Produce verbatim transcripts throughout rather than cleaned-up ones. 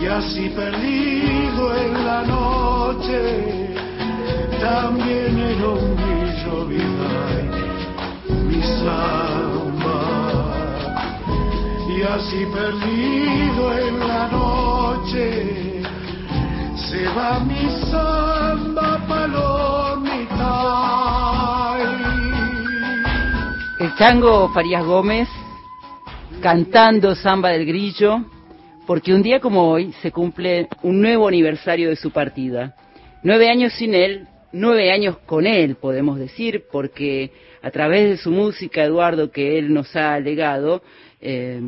Y así perdido en la noche, también era un brillo vida mi samba. Y así perdido en la noche, se va mi samba palomita. El Chango Farías Gómez cantando Samba del Grillo, porque un día como hoy se cumple un nuevo aniversario de su partida. Nueve años sin él, nueve años con él, podemos decir, porque a través de su música, Eduardo, que él nos ha legado, eh,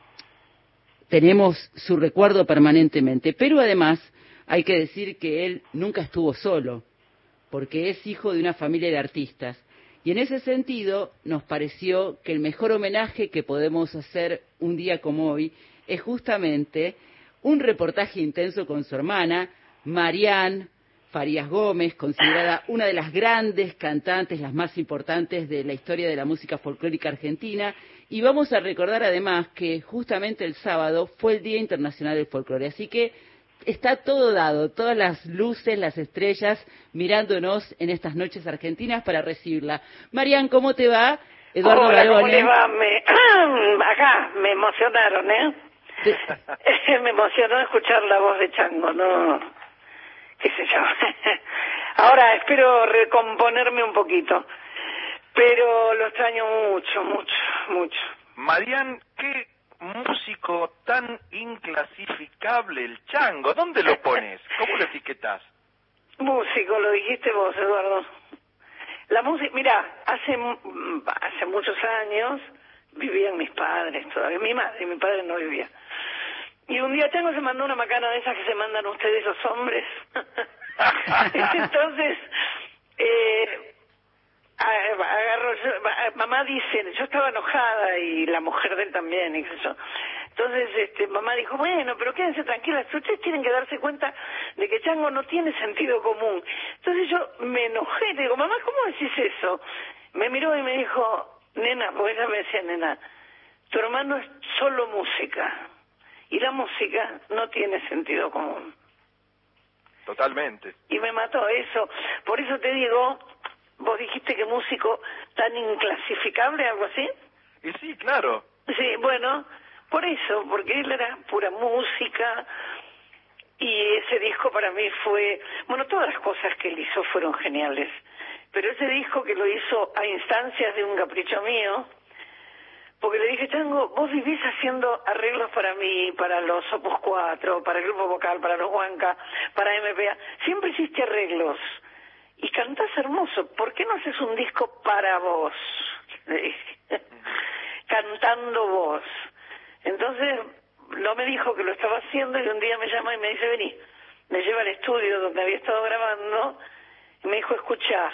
tenemos su recuerdo permanentemente. Pero además hay que decir que él nunca estuvo solo, porque es hijo de una familia de artistas. Y en ese sentido nos pareció que el mejor homenaje que podemos hacer un día como hoy es justamente un reportaje intenso con su hermana, Marián Farías Gómez, considerada una de las grandes cantantes, las más importantes de la historia de la música folclórica argentina. Y vamos a recordar además que justamente el sábado fue el Día Internacional del Folclore. Así que está todo dado, todas las luces, las estrellas mirándonos en estas noches argentinas para recibirla. Marián, ¿cómo te va? Eduardo Hola, Barone. ¿cómo le va? Me... Acá me emocionaron, ¿eh? Te... Me emocionó escuchar la voz de Chango, ¿no? ¿Qué sé yo? Ahora espero recomponerme un poquito, pero lo extraño mucho, mucho, mucho. Marián, ¿qué músico tan inclasificable el Chango? ¿Dónde lo pones? ¿Cómo lo etiquetás? Músico, lo dijiste vos, Eduardo. La música, mira, hace hace muchos años vivían mis padres todavía, mi madre y mi padre no vivía. Y un día Chango se mandó una macana de esas que se mandan ustedes los hombres. Entonces, eh, agarró, mamá dice, yo estaba enojada y la mujer de él también, y qué sé yo. Entonces, este, mamá dijo, bueno, pero quédense tranquilas, ustedes tienen que darse cuenta de que Chango no tiene sentido común. Entonces yo me enojé, le digo, mamá, ¿cómo decís eso? Me miró y me dijo, nena, porque ella me decía, nena, tu hermano es solo música, y la música no tiene sentido común. Totalmente. Y me mató eso. Por eso te digo, vos dijiste que músico tan inclasificable, algo así. Y sí, claro. Sí, bueno, por eso, porque él era pura música, y ese disco para mí fue, bueno, todas las cosas que él hizo fueron geniales, pero ese disco que lo hizo a instancias de un capricho mío, porque le dije, Chango, vos vivís haciendo arreglos para mí, para los Opus cuatro, para el Grupo Vocal, para los Huanca, para M P A, siempre hiciste arreglos, y cantás hermoso, ¿por qué no haces un disco para vos? Le dije, cantando vos. Entonces, no me dijo que lo estaba haciendo, y un día me llama y me dice, vení, me lleva al estudio donde había estado grabando, y me dijo, escuchá.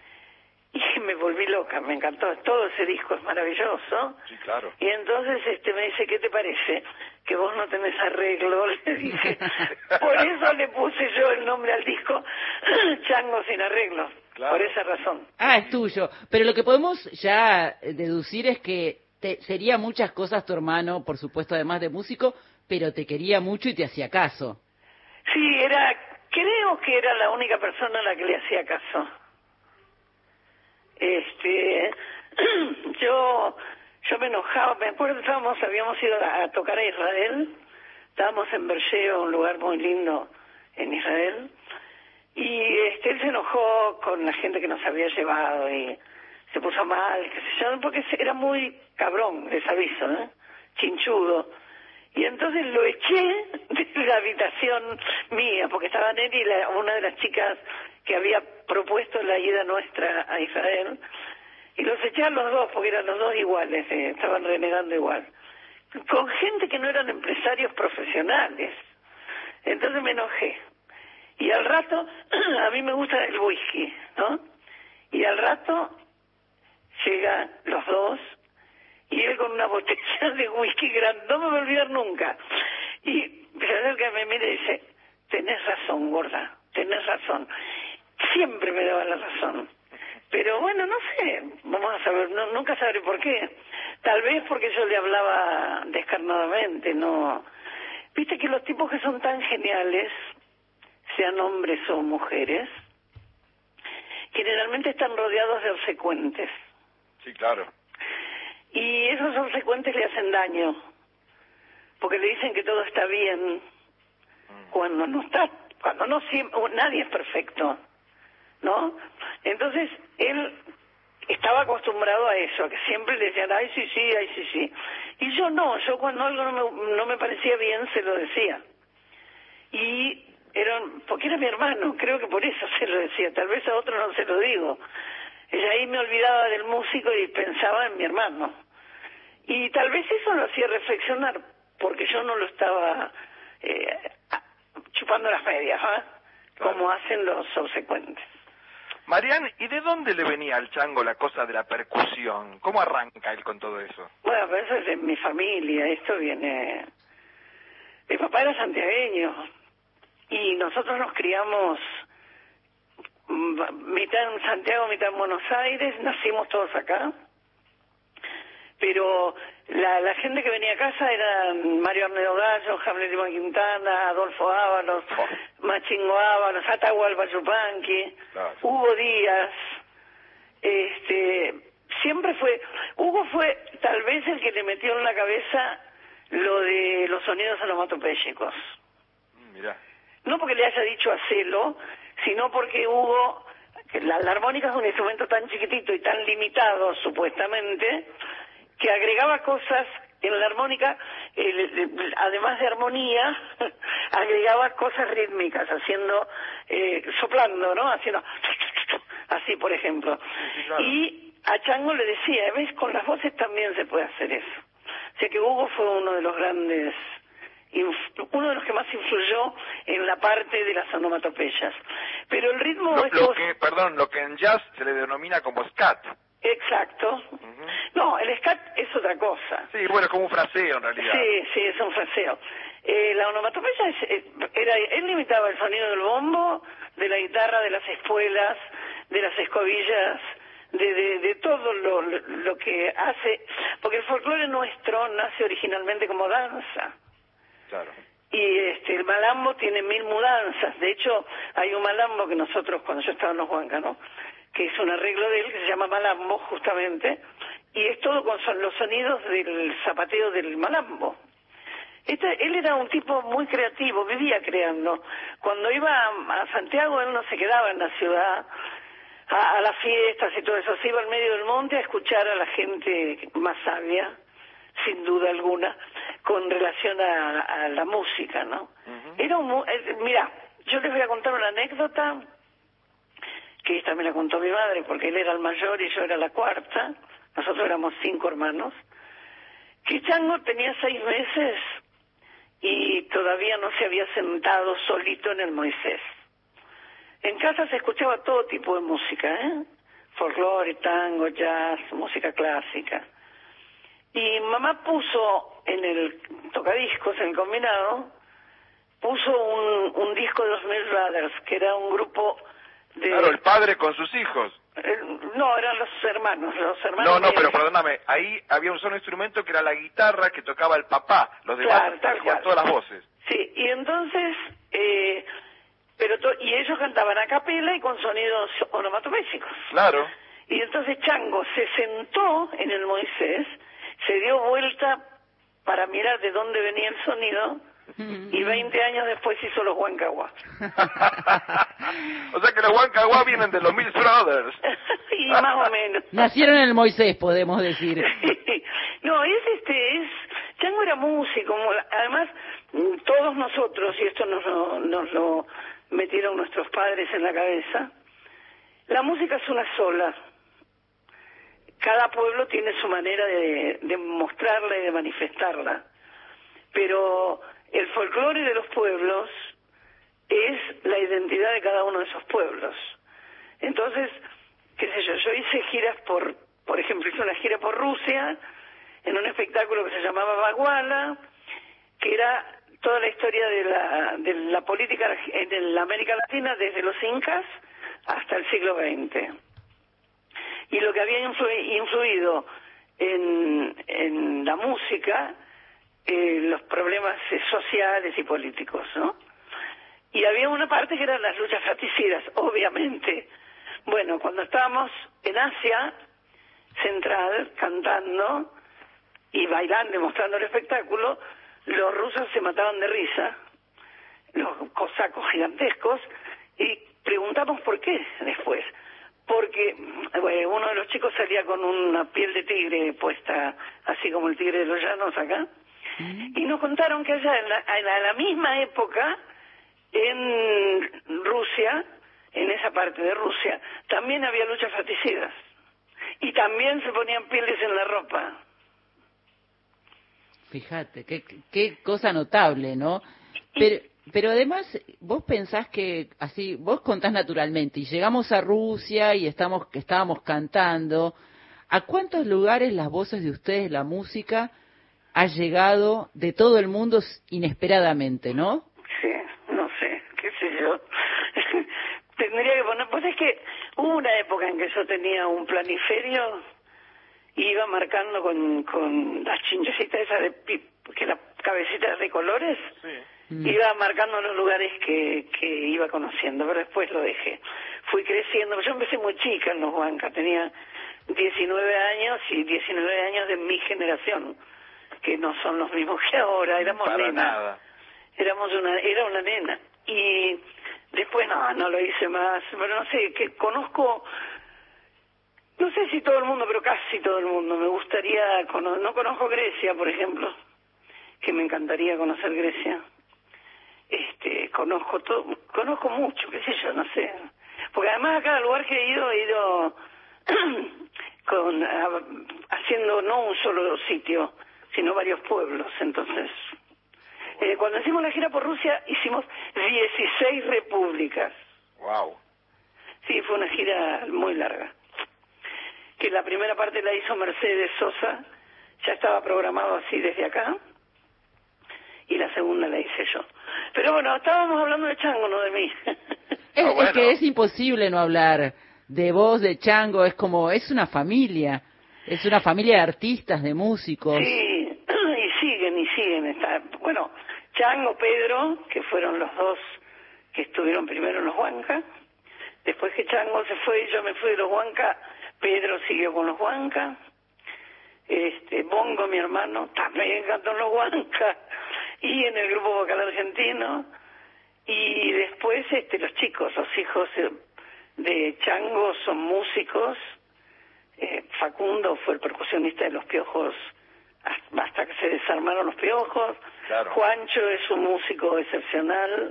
Y me volví loca, me encantó, todo ese disco es maravilloso. Sí, claro. Y entonces este me dice, ¿qué te parece? Que vos no tenés arreglo, le dije. Por eso le puse yo el nombre al disco, Chango sin arreglo, claro. Por esa razón. Ah, es tuyo. Pero lo que podemos ya deducir es que te, sería muchas cosas tu hermano, por supuesto, además de músico, pero te quería mucho y te hacía caso. Sí, era, creo que era la única persona a la que le hacía caso. Este, yo, yo me enojaba, me acuerdo, estábamos, habíamos ido a, a tocar a Israel, estábamos en Bersheo, un lugar muy lindo en Israel, y este, él se enojó con la gente que nos había llevado y se puso mal, qué sé yo, porque era muy cabrón, les aviso, ¿eh? Chinchudo. Y entonces lo eché de la habitación mía, porque estaban él y la, una de las chicas que había propuesto la ida nuestra a Israel, y los eché a los dos, porque eran los dos iguales, eh, estaban renegando igual, con gente que no eran empresarios profesionales. Entonces me enojé. Y al rato, a mí me gusta el whisky, ¿no? Y al rato llegan los dos, y él con una botella de whisky grande, no me voy a olvidar nunca. Y se acerca y me mira y dice, tenés razón, gorda, tenés razón. Siempre me daba la razón. Pero bueno, no sé, vamos a saber, no, nunca sabré por qué. Tal vez porque yo le hablaba descarnadamente, no. viste que los tipos que son tan geniales, sean hombres o mujeres, generalmente están rodeados de obsecuentes. Sí, claro. Y esos obsecuentes le hacen daño, porque le dicen que todo está bien, mm. cuando no está, cuando no siempre, nadie es perfecto, ¿no? Entonces, él estaba acostumbrado a eso, a que siempre le decían, ay, sí, sí, ay, sí, sí. Y yo no, yo cuando algo no me, no me parecía bien, se lo decía. Y era, porque era mi hermano, creo que por eso se lo decía, tal vez a otro no se lo digo. Y ahí me olvidaba del músico y pensaba en mi hermano. Y tal vez eso lo hacía reflexionar, porque yo no lo estaba eh, chupando las medias, ¿eh? Claro. Como hacen los subsecuentes. Marian, ¿y de dónde le venía al Chango la cosa de la percusión? ¿Cómo arranca él con todo eso? Bueno, pues eso es de mi familia, esto viene... Mi papá era santiagueño y nosotros nos criamos mitad en Santiago, mitad en Buenos Aires, nacimos todos acá, pero la, la gente que venía a casa eran Mario Arnedo Gallo, Hamlet Iván Quintana, Adolfo Ábalos, oh. Machingo Ábalos, Atahualpa Yupanqui, claro. Hugo Díaz, este, siempre fue, Hugo fue tal vez el que le metió en la cabeza lo de los sonidos onomatopéyicos. Mirá. No porque le haya dicho hacelo, sino porque Hugo, la, la armónica es un instrumento tan chiquitito y tan limitado, supuestamente, que agregaba cosas en la armónica, el, el, además de armonía, agregaba cosas rítmicas, haciendo, eh, soplando, ¿no? Haciendo, así, por ejemplo. Sí, claro. Y a Chango le decía, ¿ves? Con las voces también se puede hacer eso. O sea que Hugo fue uno de los grandes... uno de los que más influyó en la parte de las onomatopeyas. Pero el ritmo... Lo, es lo que, perdón, lo que en jazz se le denomina como scat. Exacto. Uh-huh. No, el scat es otra cosa. Sí, bueno, es como un fraseo en realidad. Sí, sí, es un fraseo. Eh, la onomatopeya es, era, él limitaba el sonido del bombo, de la guitarra, de las espuelas, de las escobillas, de, de, de todo lo, lo, lo que hace... Porque el folclore nuestro nace originalmente como danza. Claro. Y este, el malambo tiene mil mudanzas. De hecho, hay un malambo que nosotros, cuando yo estaba en los Huancas, ¿no?, que es un arreglo de él, que se llama malambo, justamente, y es todo con son los sonidos del zapateo del malambo. Este, él era un tipo muy creativo, vivía creando. Cuando iba a, a Santiago, él no se quedaba en la ciudad, a, a las fiestas y todo eso, se iba al medio del monte a escuchar a la gente más sabia, sin duda alguna, con relación a, a la música, ¿no? Uh-huh. Era un... Eh, mira, yo les voy a contar una anécdota, que esta me la contó mi madre, porque él era el mayor y yo era la cuarta, nosotros éramos cinco hermanos, que Chango tenía seis meses y todavía no se había sentado solito en el Moisés. En casa se escuchaba todo tipo de música, ¿eh? Folclore, tango, jazz, música clásica. Y mamá puso en el tocadiscos, en el combinado, puso un, un disco de los Mills Brothers, que era un grupo de... Claro, el padre con sus hijos. Eh, no, eran los hermanos, los hermanos... No, no, de... pero perdóname, ahí había un solo instrumento que era la guitarra que tocaba el papá, los demás claro, tal cual. todas las voces. Sí, y entonces... Eh, pero to... y ellos cantaban a capela y con sonidos onomatopéyicos. Claro. Y entonces Chango se sentó en el Moisés, se dio vuelta para mirar de dónde venía el sonido y veinte años después hizo los Huancahuá. O sea que los Huancahuá vienen de los Mills Brothers. Sí, más o menos. Nacieron en el Moisés, podemos decir. No, es este, es... Chango era músico, además todos nosotros, y esto nos lo, nos lo metieron nuestros padres en la cabeza, la música es una sola. Cada pueblo tiene su manera de, de mostrarla y de manifestarla, pero el folclore de los pueblos es la identidad de cada uno de esos pueblos. Entonces, qué sé yo, yo hice giras por, por ejemplo, hice una gira por Rusia, en un espectáculo que se llamaba Baguala, que era toda la historia de la, de la política en la América Latina desde los incas hasta el siglo veinte. Y lo que había influido en, en la música, eh, los problemas eh, sociales y políticos, ¿no? Y había una parte que eran las luchas fratricidas, obviamente. Bueno, cuando estábamos en Asia Central cantando y bailando y mostrando el espectáculo, los rusos se mataban de risa, los cosacos gigantescos, y preguntamos por qué después. Porque bueno, uno de los chicos salía con una piel de tigre puesta, así como el tigre de los llanos acá, y nos contaron que allá en la, en la, en la misma época, en Rusia, en esa parte de Rusia, también había luchas fratricidas. Y también se ponían pieles en la ropa. Fíjate, qué, qué cosa notable, ¿no? Pero, pero además, vos pensás que, así, vos contás naturalmente, y llegamos a Rusia y estamos, que estábamos cantando, ¿a cuántos lugares las voces de ustedes, la música, ha llegado de todo el mundo inesperadamente, ¿no? Sí, no sé, qué sé yo. Tendría que poner, pues es que hubo una época en que yo tenía un planiferio y iba marcando con, con las chinchecitas esas de pip, que la cabecita de colores, sí. mm. iba marcando los lugares que, que iba conociendo, pero después lo dejé. Fui creciendo, yo empecé muy chica en los Huancas, tenía diecinueve años y diecinueve años de mi generación, que no son los mismos que ahora, éramos Para nena. Nada. Éramos una, era una nena. Y después no, no lo hice más, pero no sé, que conozco, no sé si todo el mundo, pero casi todo el mundo. Me gustaría, no conozco Grecia, por ejemplo, que me encantaría conocer Grecia. Este, conozco todo, conozco mucho, qué sé yo, no sé. Porque además a cada lugar que he ido, he ido con, a, haciendo no un solo sitio, sino varios pueblos, entonces... Eh, cuando hicimos la gira por Rusia, hicimos dieciséis repúblicas. Wow. Sí, fue una gira muy larga. Que la primera parte la hizo Mercedes Sosa, ya estaba programado así desde acá, y la segunda la hice yo. Pero bueno, estábamos hablando de Chango, no de mí. Es, oh, bueno. es que es imposible no hablar de vos, de Chango, es como, es una familia, es una familia de artistas, de músicos. Sí, y siguen, y siguen. Está, bueno, Chango, Pedro, que fueron los dos que estuvieron primero en los Huancas. Después que Chango se fue y yo me fui de los Huancas, Pedro siguió con los Huancas. Este, Bongo, mi hermano, también cantó en los Huancas y en el grupo vocal argentino. Y después este, los chicos, los hijos de Chango son músicos. Eh, Facundo fue el percusionista de Los Piojos hasta que se desarmaron Los Piojos. Claro. Juancho es un músico excepcional,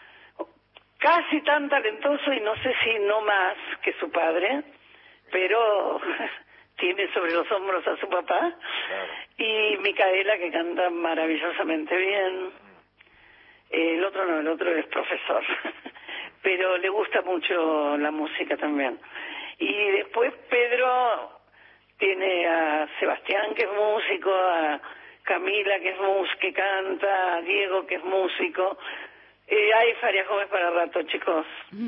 casi tan talentoso y no sé si no más que su padre, pero tiene sobre los hombros a su papá. Claro. Y Micaela, que canta maravillosamente bien. El otro no, el otro es profesor, pero le gusta mucho la música también. Y después Pedro tiene a Sebastián, que es músico, a Camila, que es músico, que canta, a Diego, que es músico. Eh, hay Faria Gómez para rato, chicos.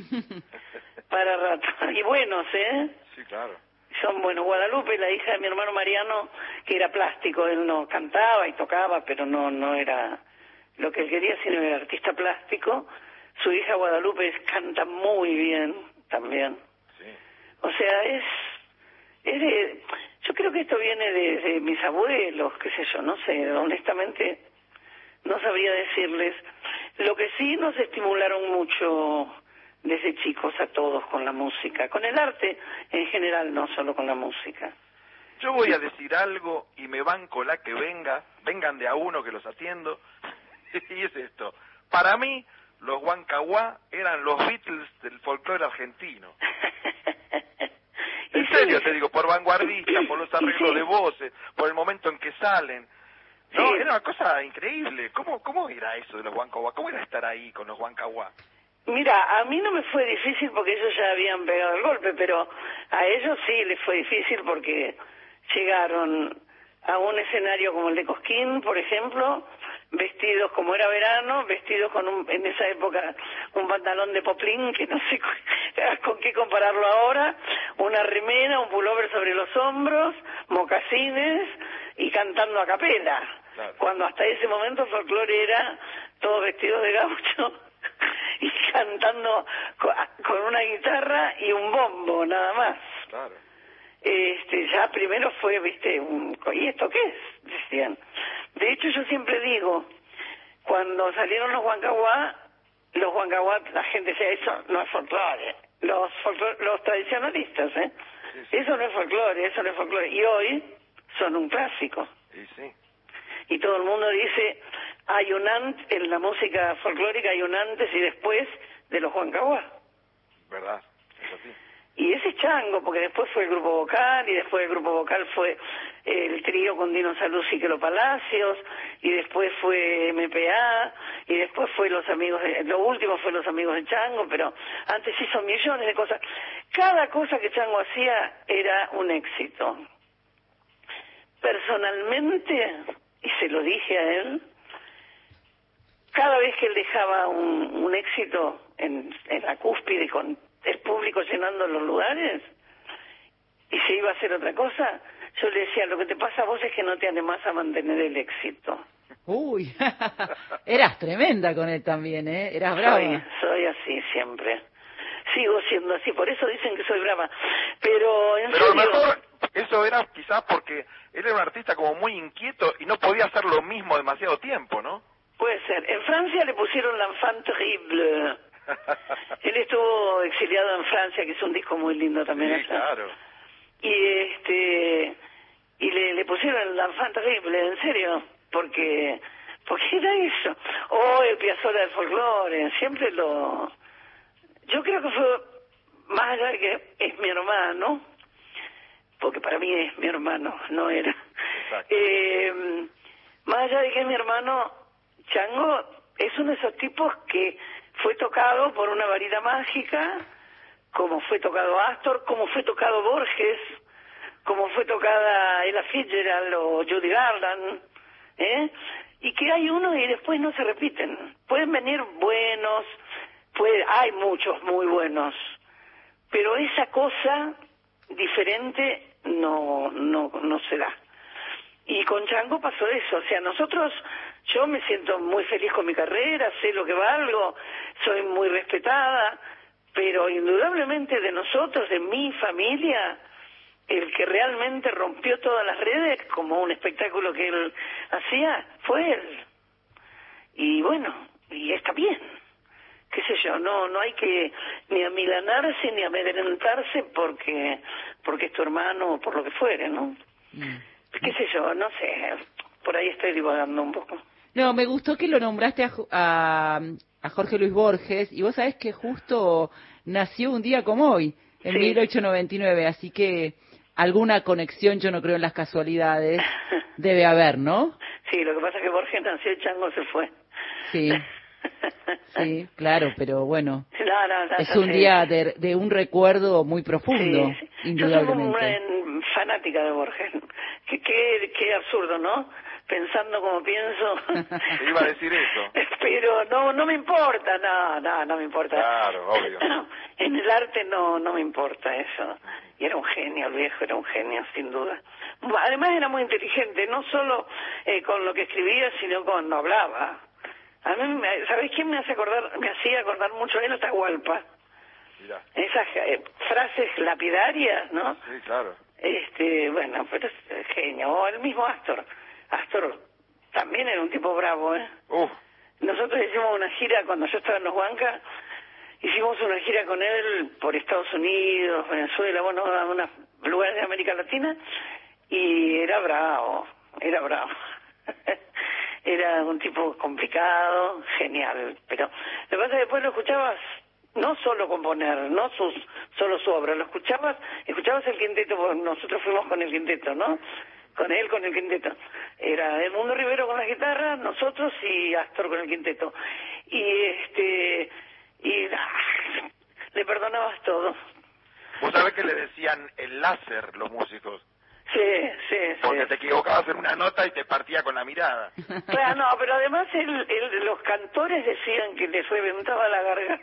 Para rato. Y buenos, ¿eh? Sí, claro. Son buenos. Guadalupe, la hija de mi hermano Mariano, que era plástico, él no cantaba y tocaba, pero no no era lo que él quería, sino era artista plástico. Su hija Guadalupe canta muy bien también. Sí. O sea, es... es de, yo creo que esto viene de, de mis abuelos, qué sé yo, no sé, honestamente no sabría decirles. Lo que sí nos estimularon mucho desde chicos a todos con la música, con el arte en general, no solo con la música. Yo voy a decir algo y me banco la que venga, vengan de a uno que los atiendo, y es esto. Para mí, los Huancahuá eran los Beatles del folclore argentino. En serio sí. Te digo, por vanguardista, por los arreglos sí. de voces, por el momento en que salen. No, sí. Era una cosa increíble. ¿Cómo, cómo era eso de los Huancahuá? ¿Cómo era estar ahí con los Huancahuá? Mira, a mí no me fue difícil porque ellos ya habían pegado el golpe, pero a ellos sí les fue difícil porque llegaron a un escenario como el de Cosquín, por ejemplo, vestidos como era verano, vestidos con un, en esa época un pantalón de poplín, que no sé con qué compararlo ahora, una remera, un pullover sobre los hombros, mocasines y cantando a capela. Claro. Cuando hasta ese momento el folclore era todos vestidos de gaucho y cantando con, con una guitarra y un bombo, nada más. Claro. Este, ya primero fue, viste, un, ¿y esto qué es? Decían. De hecho, yo siempre digo, cuando salieron los huancahuá, los huancahuá, la gente decía, eso no es folclore. Los, folclore, los tradicionalistas, ¿eh? Sí, sí. Eso no es folclore, eso no es folclore. Y hoy son un clásico. Sí, sí. Y todo el mundo dice, hay un antes, en la música folclórica hay un antes y después de los huancahuá. ¿Verdad? Es así. Y ese es Chango, porque después fue el grupo vocal, y después el grupo vocal fue el trío con Dino Saluz y Quelo Palacios, y después fue M P A, y después fue los amigos de, lo último fue los amigos de Chango, pero antes hizo millones de cosas. Cada cosa que Chango hacía era un éxito. Personalmente, y se lo dije a él, cada vez que él dejaba un, un éxito en, en la cúspide con el público llenando los lugares y se iba a hacer otra cosa, yo le decía, lo que te pasa a vos es que no te animás a mantener el éxito. Uy, eras tremenda con él también, ¿eh? Eras brava. Soy, soy así siempre. Sigo siendo así, por eso dicen que soy brava. Pero en Pero a lo serio... mejor eso era quizás porque él era un artista como muy inquieto y no podía hacer lo mismo demasiado tiempo, ¿no? Puede ser. En Francia le pusieron l'enfant terrible. Él estuvo exiliado en Francia, que es un disco muy lindo también. Sí, claro. Y este y le, le pusieron l'enfant terrible, en serio, porque porque era eso. O el Piazzolla del folclore, siempre lo... Yo creo que fue, más allá de que es mi hermano, porque para mí es mi hermano, no era. Eh, más allá de que es mi hermano, Chango es uno de esos tipos que fue tocado por una varita mágica, como fue tocado Astor, como fue tocado Borges, como fue tocada Ella Fitzgerald o Judy Garland, ¿eh? Y que hay unos y después no se repiten. Pueden venir buenos, puede, hay muchos muy buenos, pero esa cosa diferente no, no, no se da. Y con Chango pasó eso, o sea, nosotros, yo me siento muy feliz con mi carrera, sé lo que valgo, soy muy respetada, pero indudablemente de nosotros, de mi familia, el que realmente rompió todas las redes, como un espectáculo que él hacía, fue él. Y bueno, y está bien, qué sé yo, no no hay que ni amilanarse ni amedrentarse porque, porque es tu hermano o por lo que fuere, ¿no? Mm. Qué sé yo, no sé, por ahí estoy divagando un poco. No, me gustó que lo nombraste a, a, a Jorge Luis Borges, y vos sabés que justo nació un día como hoy, en sí. mil ochocientos noventa y nueve, así que alguna conexión, yo no creo en las casualidades, debe haber, ¿no? Sí, lo que pasa es que Borges nació y Chango se fue. Sí, sí, claro, pero bueno, no, no, no, es un sí. día de, de un recuerdo muy profundo, sí, sí. indudablemente. Yo soy una fanática de Borges, qué, qué, qué absurdo, ¿no? Pensando como pienso. Te iba a decir eso. Pero no, no me importa, no, no, no me importa. Claro, obvio. En el arte no, no me importa eso. Y era un genio, el viejo era un genio, sin duda. Además era muy inteligente, no solo eh, con lo que escribía, sino cuando hablaba. A mí, ¿sabés quién me hace acordar? Me hacía acordar mucho a él, Atahualpa. Mira. Esas eh, frases lapidarias, ¿no? Sí, claro. Este, bueno, pero es genio. O el mismo Astor. Astor también era un tipo bravo, ¿eh? Uf. Nosotros hicimos una gira cuando yo estaba en los Huancas, hicimos una gira con él por Estados Unidos, Venezuela, bueno, unos lugares de América Latina, y era bravo, era bravo. Era un tipo complicado, genial, pero lo que pasa es que después lo escuchabas no solo componer, no sus, solo su obra, lo escuchabas, escuchabas el quinteto, porque nosotros fuimos con el quinteto, ¿no? Con él, con el quinteto. Era Edmundo Rivero con la guitarra, nosotros y Astor con el quinteto. Y este, y ah, le perdonabas todo. ¿Vos sabés que le decían el láser los músicos? Sí, sí, Porque sí. te equivocabas en una nota y te partía con la mirada. Claro, no, pero además el, el, los cantores decían que les reventaba la garganta.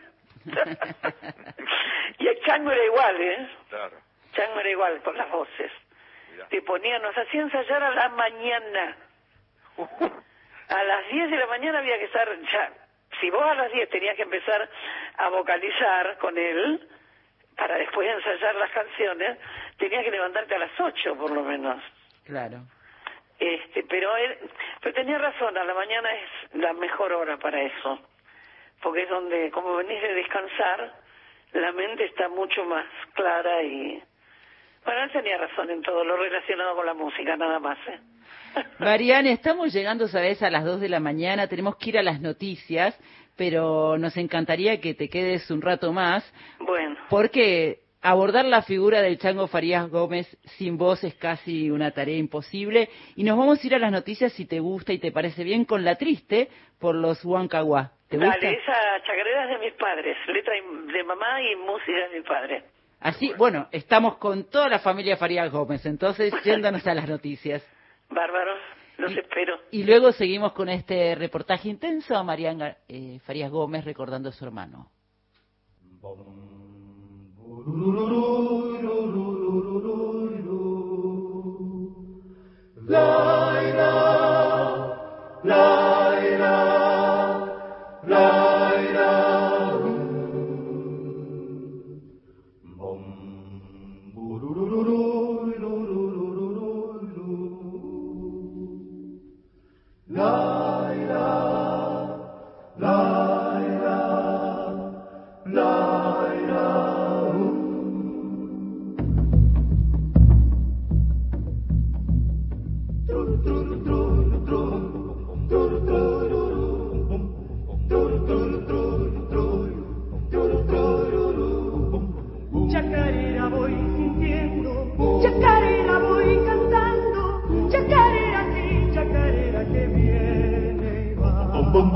Y el Chango era igual, ¿eh? Claro. Chango era igual con las voces. Mirá. Te ponían, nos hacían ensayar a la mañana. A las diez de la mañana había que estar ya. Si vos a las diez tenías que empezar a vocalizar con él para después ensayar las canciones, tenías que levantarte a las ocho por lo menos. Claro. Este, pero él, pero tenía razón, a la mañana es la mejor hora para eso, porque es donde, como venís de descansar, la mente está mucho más clara y... Bueno, él tenía razón en todo lo relacionado con la música, nada más, ¿eh? Mariana, estamos llegando, sabes, a las dos de la mañana, tenemos que ir a las noticias, pero nos encantaría que te quedes un rato más. Bueno. Porque abordar la figura del Chango Farías Gómez sin voz es casi una tarea imposible. Y nos vamos a ir a las noticias, si te gusta y te parece bien, con La Triste, por los Huancahuá. ¿Te gusta? Dale, esa chacarera es de mis padres, letra de mamá y música de mi padre. Así, bueno, estamos con toda la familia Farías Gómez, entonces yéndonos a las noticias. Bárbaro, los y, espero. Y luego seguimos con este reportaje intenso a Mariana eh, Farías Gómez recordando a su hermano. Laira, Laira, Laira. Chacarera voy sintiendo, chacarera voy cantando, chacarera aquí, chacarera que viene y va.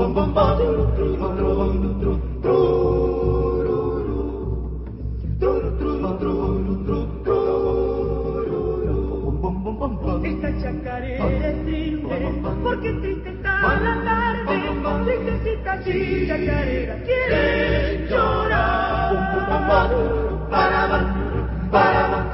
Esta chacarera es triste, porque triste está la tarde, tristecita así, chacarera quiere llorar. Para para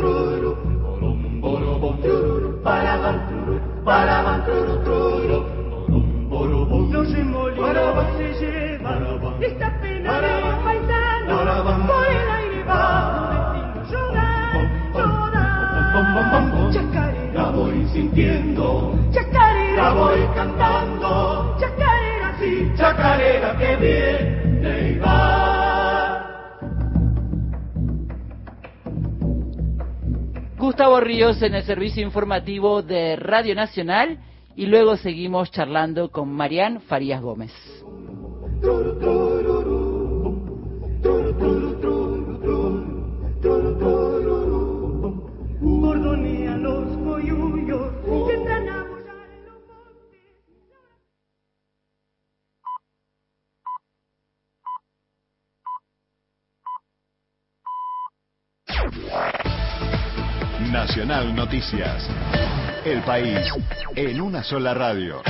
los remolinos se llevan esta pena de paisano, por el aire va un destino llorar, llorar. Chacarera voy sintiendo, chacarera voy cantando, chacarera sí, chacarera que viene y va. Gustavo Ríos en el servicio informativo de Radio Nacional y luego seguimos charlando con Mariana Farías Gómez. Bordonean los coyullos que entran a bollar en los montes. Nacional Noticias. El país en una sola radio.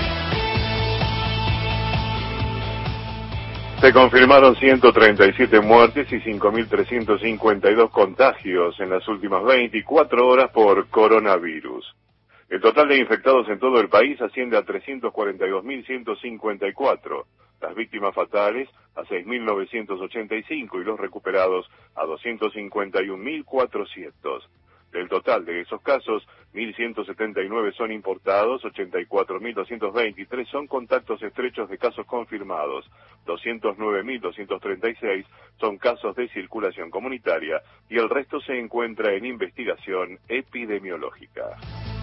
Se confirmaron ciento treinta y siete muertes y cinco mil trescientos cincuenta y dos contagios en las últimas veinticuatro horas por coronavirus. El total de infectados en todo el país asciende a trescientos cuarenta y dos mil ciento cincuenta y cuatro. Las víctimas fatales a seis mil novecientos ochenta y cinco y los recuperados a doscientos cincuenta y un mil cuatrocientos. Del total de esos casos, mil ciento setenta y nueve son importados, ochenta y cuatro mil doscientos veintitrés son contactos estrechos de casos confirmados, doscientos nueve mil doscientos treinta y seis son casos de circulación comunitaria y el resto se encuentra en investigación epidemiológica.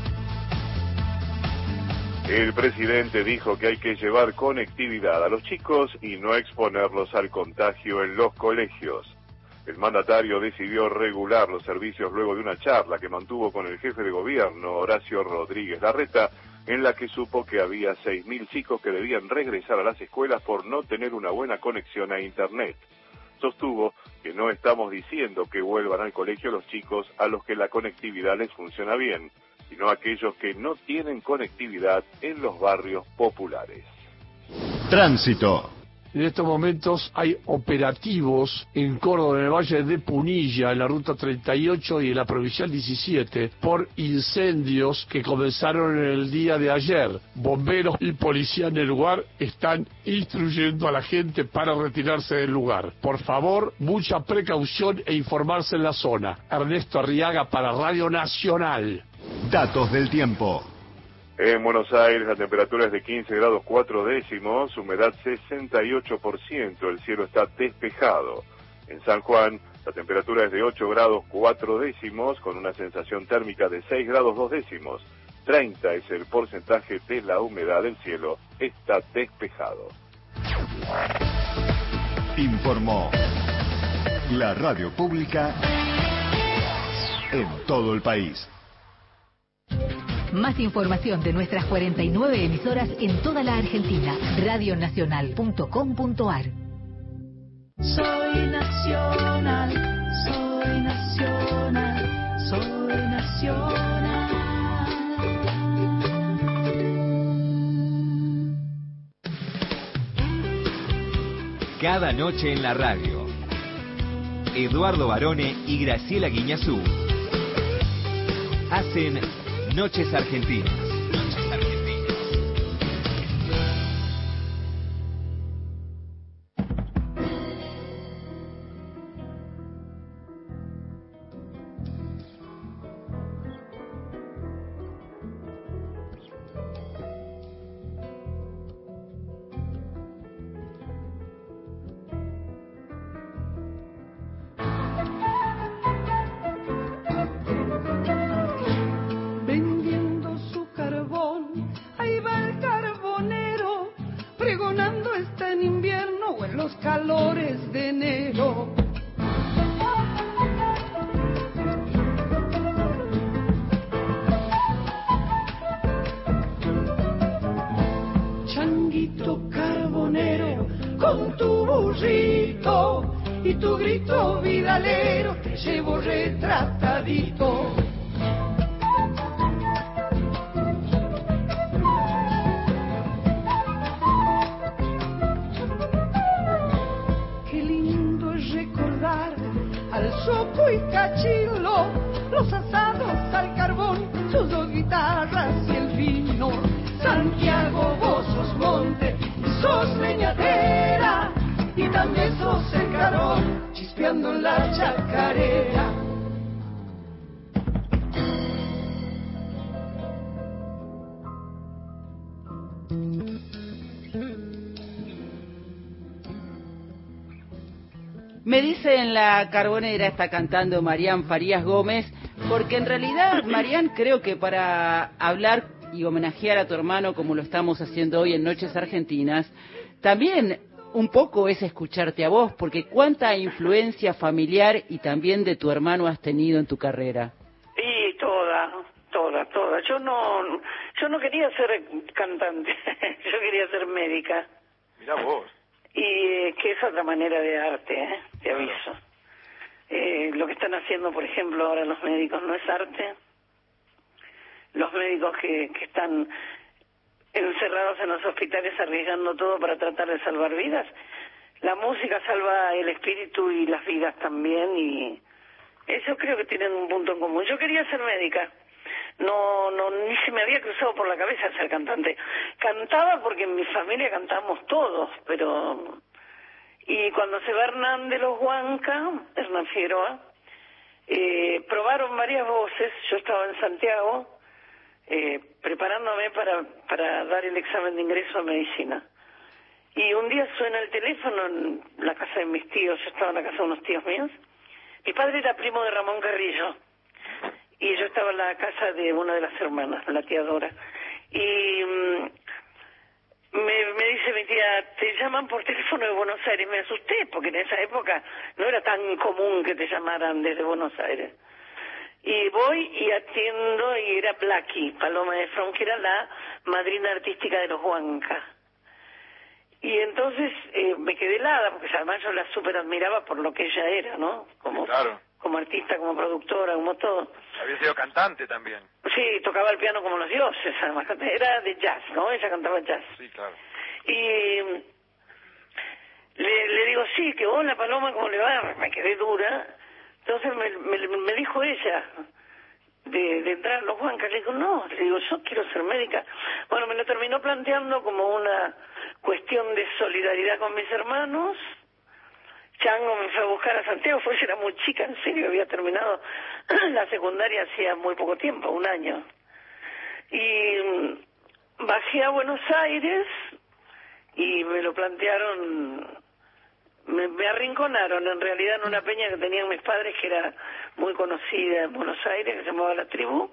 El presidente dijo que hay que llevar conectividad a los chicos y no exponerlos al contagio en los colegios. El mandatario decidió regular los servicios luego de una charla que mantuvo con el jefe de gobierno, Horacio Rodríguez Larreta, en la que supo que había seis mil chicos que debían regresar a las escuelas por no tener una buena conexión a Internet. Sostuvo que no estamos diciendo que vuelvan al colegio los chicos a los que la conectividad les funciona bien, sino aquellos que no tienen conectividad en los barrios populares. Tránsito. En estos momentos hay operativos en Córdoba, en el Valle de Punilla, en la ruta treinta y ocho y en la provincial diecisiete, por incendios que comenzaron en el día de ayer. Bomberos y policía en el lugar están instruyendo a la gente para retirarse del lugar. Por favor, mucha precaución e informarse en la zona. Ernesto Arriaga para Radio Nacional. Datos del tiempo. En Buenos Aires la temperatura es de quince grados cuatro décimos, humedad sesenta y ocho por ciento, el cielo está despejado. En San Juan la temperatura es de ocho grados cuatro décimos, con una sensación térmica de seis grados dos décimos. treinta es el porcentaje de la humedad del cielo, está despejado. Informó la radio pública en todo el país. Más información de nuestras cuarenta y nueve emisoras en toda la Argentina. radio nacional punto com punto ar. Soy nacional, soy nacional, soy nacional. Cada noche en la radio, Eduardo Barone y Graciela Guiñazú hacen Noches Argentinas. Noches Argentinas. Me dice en la Carbonera, está cantando Marián Farías Gómez, porque en realidad, Marián, creo que para hablar y homenajear a tu hermano como lo estamos haciendo hoy en Noches Argentinas, también un poco es escucharte a vos, porque cuánta influencia familiar y también de tu hermano has tenido en tu carrera. Y toda, toda, toda. Yo no, yo no quería ser cantante, yo quería ser médica. Mirá vos. Y eh, que es otra manera de arte, ¿eh? Te aviso. Eh, lo que están haciendo, por ejemplo, ahora los médicos no es arte. Los médicos que, que están encerrados en los hospitales arriesgando todo para tratar de salvar vidas. La música salva el espíritu y las vidas también, y eso creo que tienen un punto en común. Yo quería ser médica. No, no, ni se me había cruzado por la cabeza ser cantante. Cantaba porque en mi familia cantamos todos, pero... Y cuando se va Hernán de los Huanca, Hernán Figueroa, eh, probaron varias voces. Yo estaba en Santiago, eh, preparándome para, para dar el examen de ingreso a medicina. Y un día suena el teléfono en la casa de mis tíos. Yo estaba en la casa de unos tíos míos. Mi padre era primo de Ramón Carrillo. Y yo estaba en la casa de una de las hermanas, la tía Dora. Y um, me, me dice mi tía, te llaman por teléfono de Buenos Aires. Me asusté, porque en esa época no era tan común que te llamaran desde Buenos Aires. Y voy y atiendo, y era Blackie, Paloma de From, que era la madrina artística de los Huanca. Y entonces eh, me quedé helada, porque además yo la súper admiraba por lo que ella era, ¿no? Como, claro. Como artista, como productora, como todo. Había sido cantante también. Sí, tocaba el piano como los dioses, además. Era de jazz, ¿no? Ella cantaba jazz. Sí, claro. Y Paloma, ¿cómo le va? Me quedé dura. Entonces me, me, me dijo ella de, de entrar a los Huancas. Le digo, no, le digo, yo quiero ser médica. Bueno, me lo terminó planteando como una cuestión de solidaridad con mis hermanos. Chango me fue a buscar a Santiago, fue, yo era muy chica, en serio, había terminado la secundaria hacía muy poco tiempo, un año. Y bajé a Buenos Aires y me lo plantearon, me, me arrinconaron en realidad en una peña que tenían mis padres, que era muy conocida en Buenos Aires, que se llamaba La Tribu,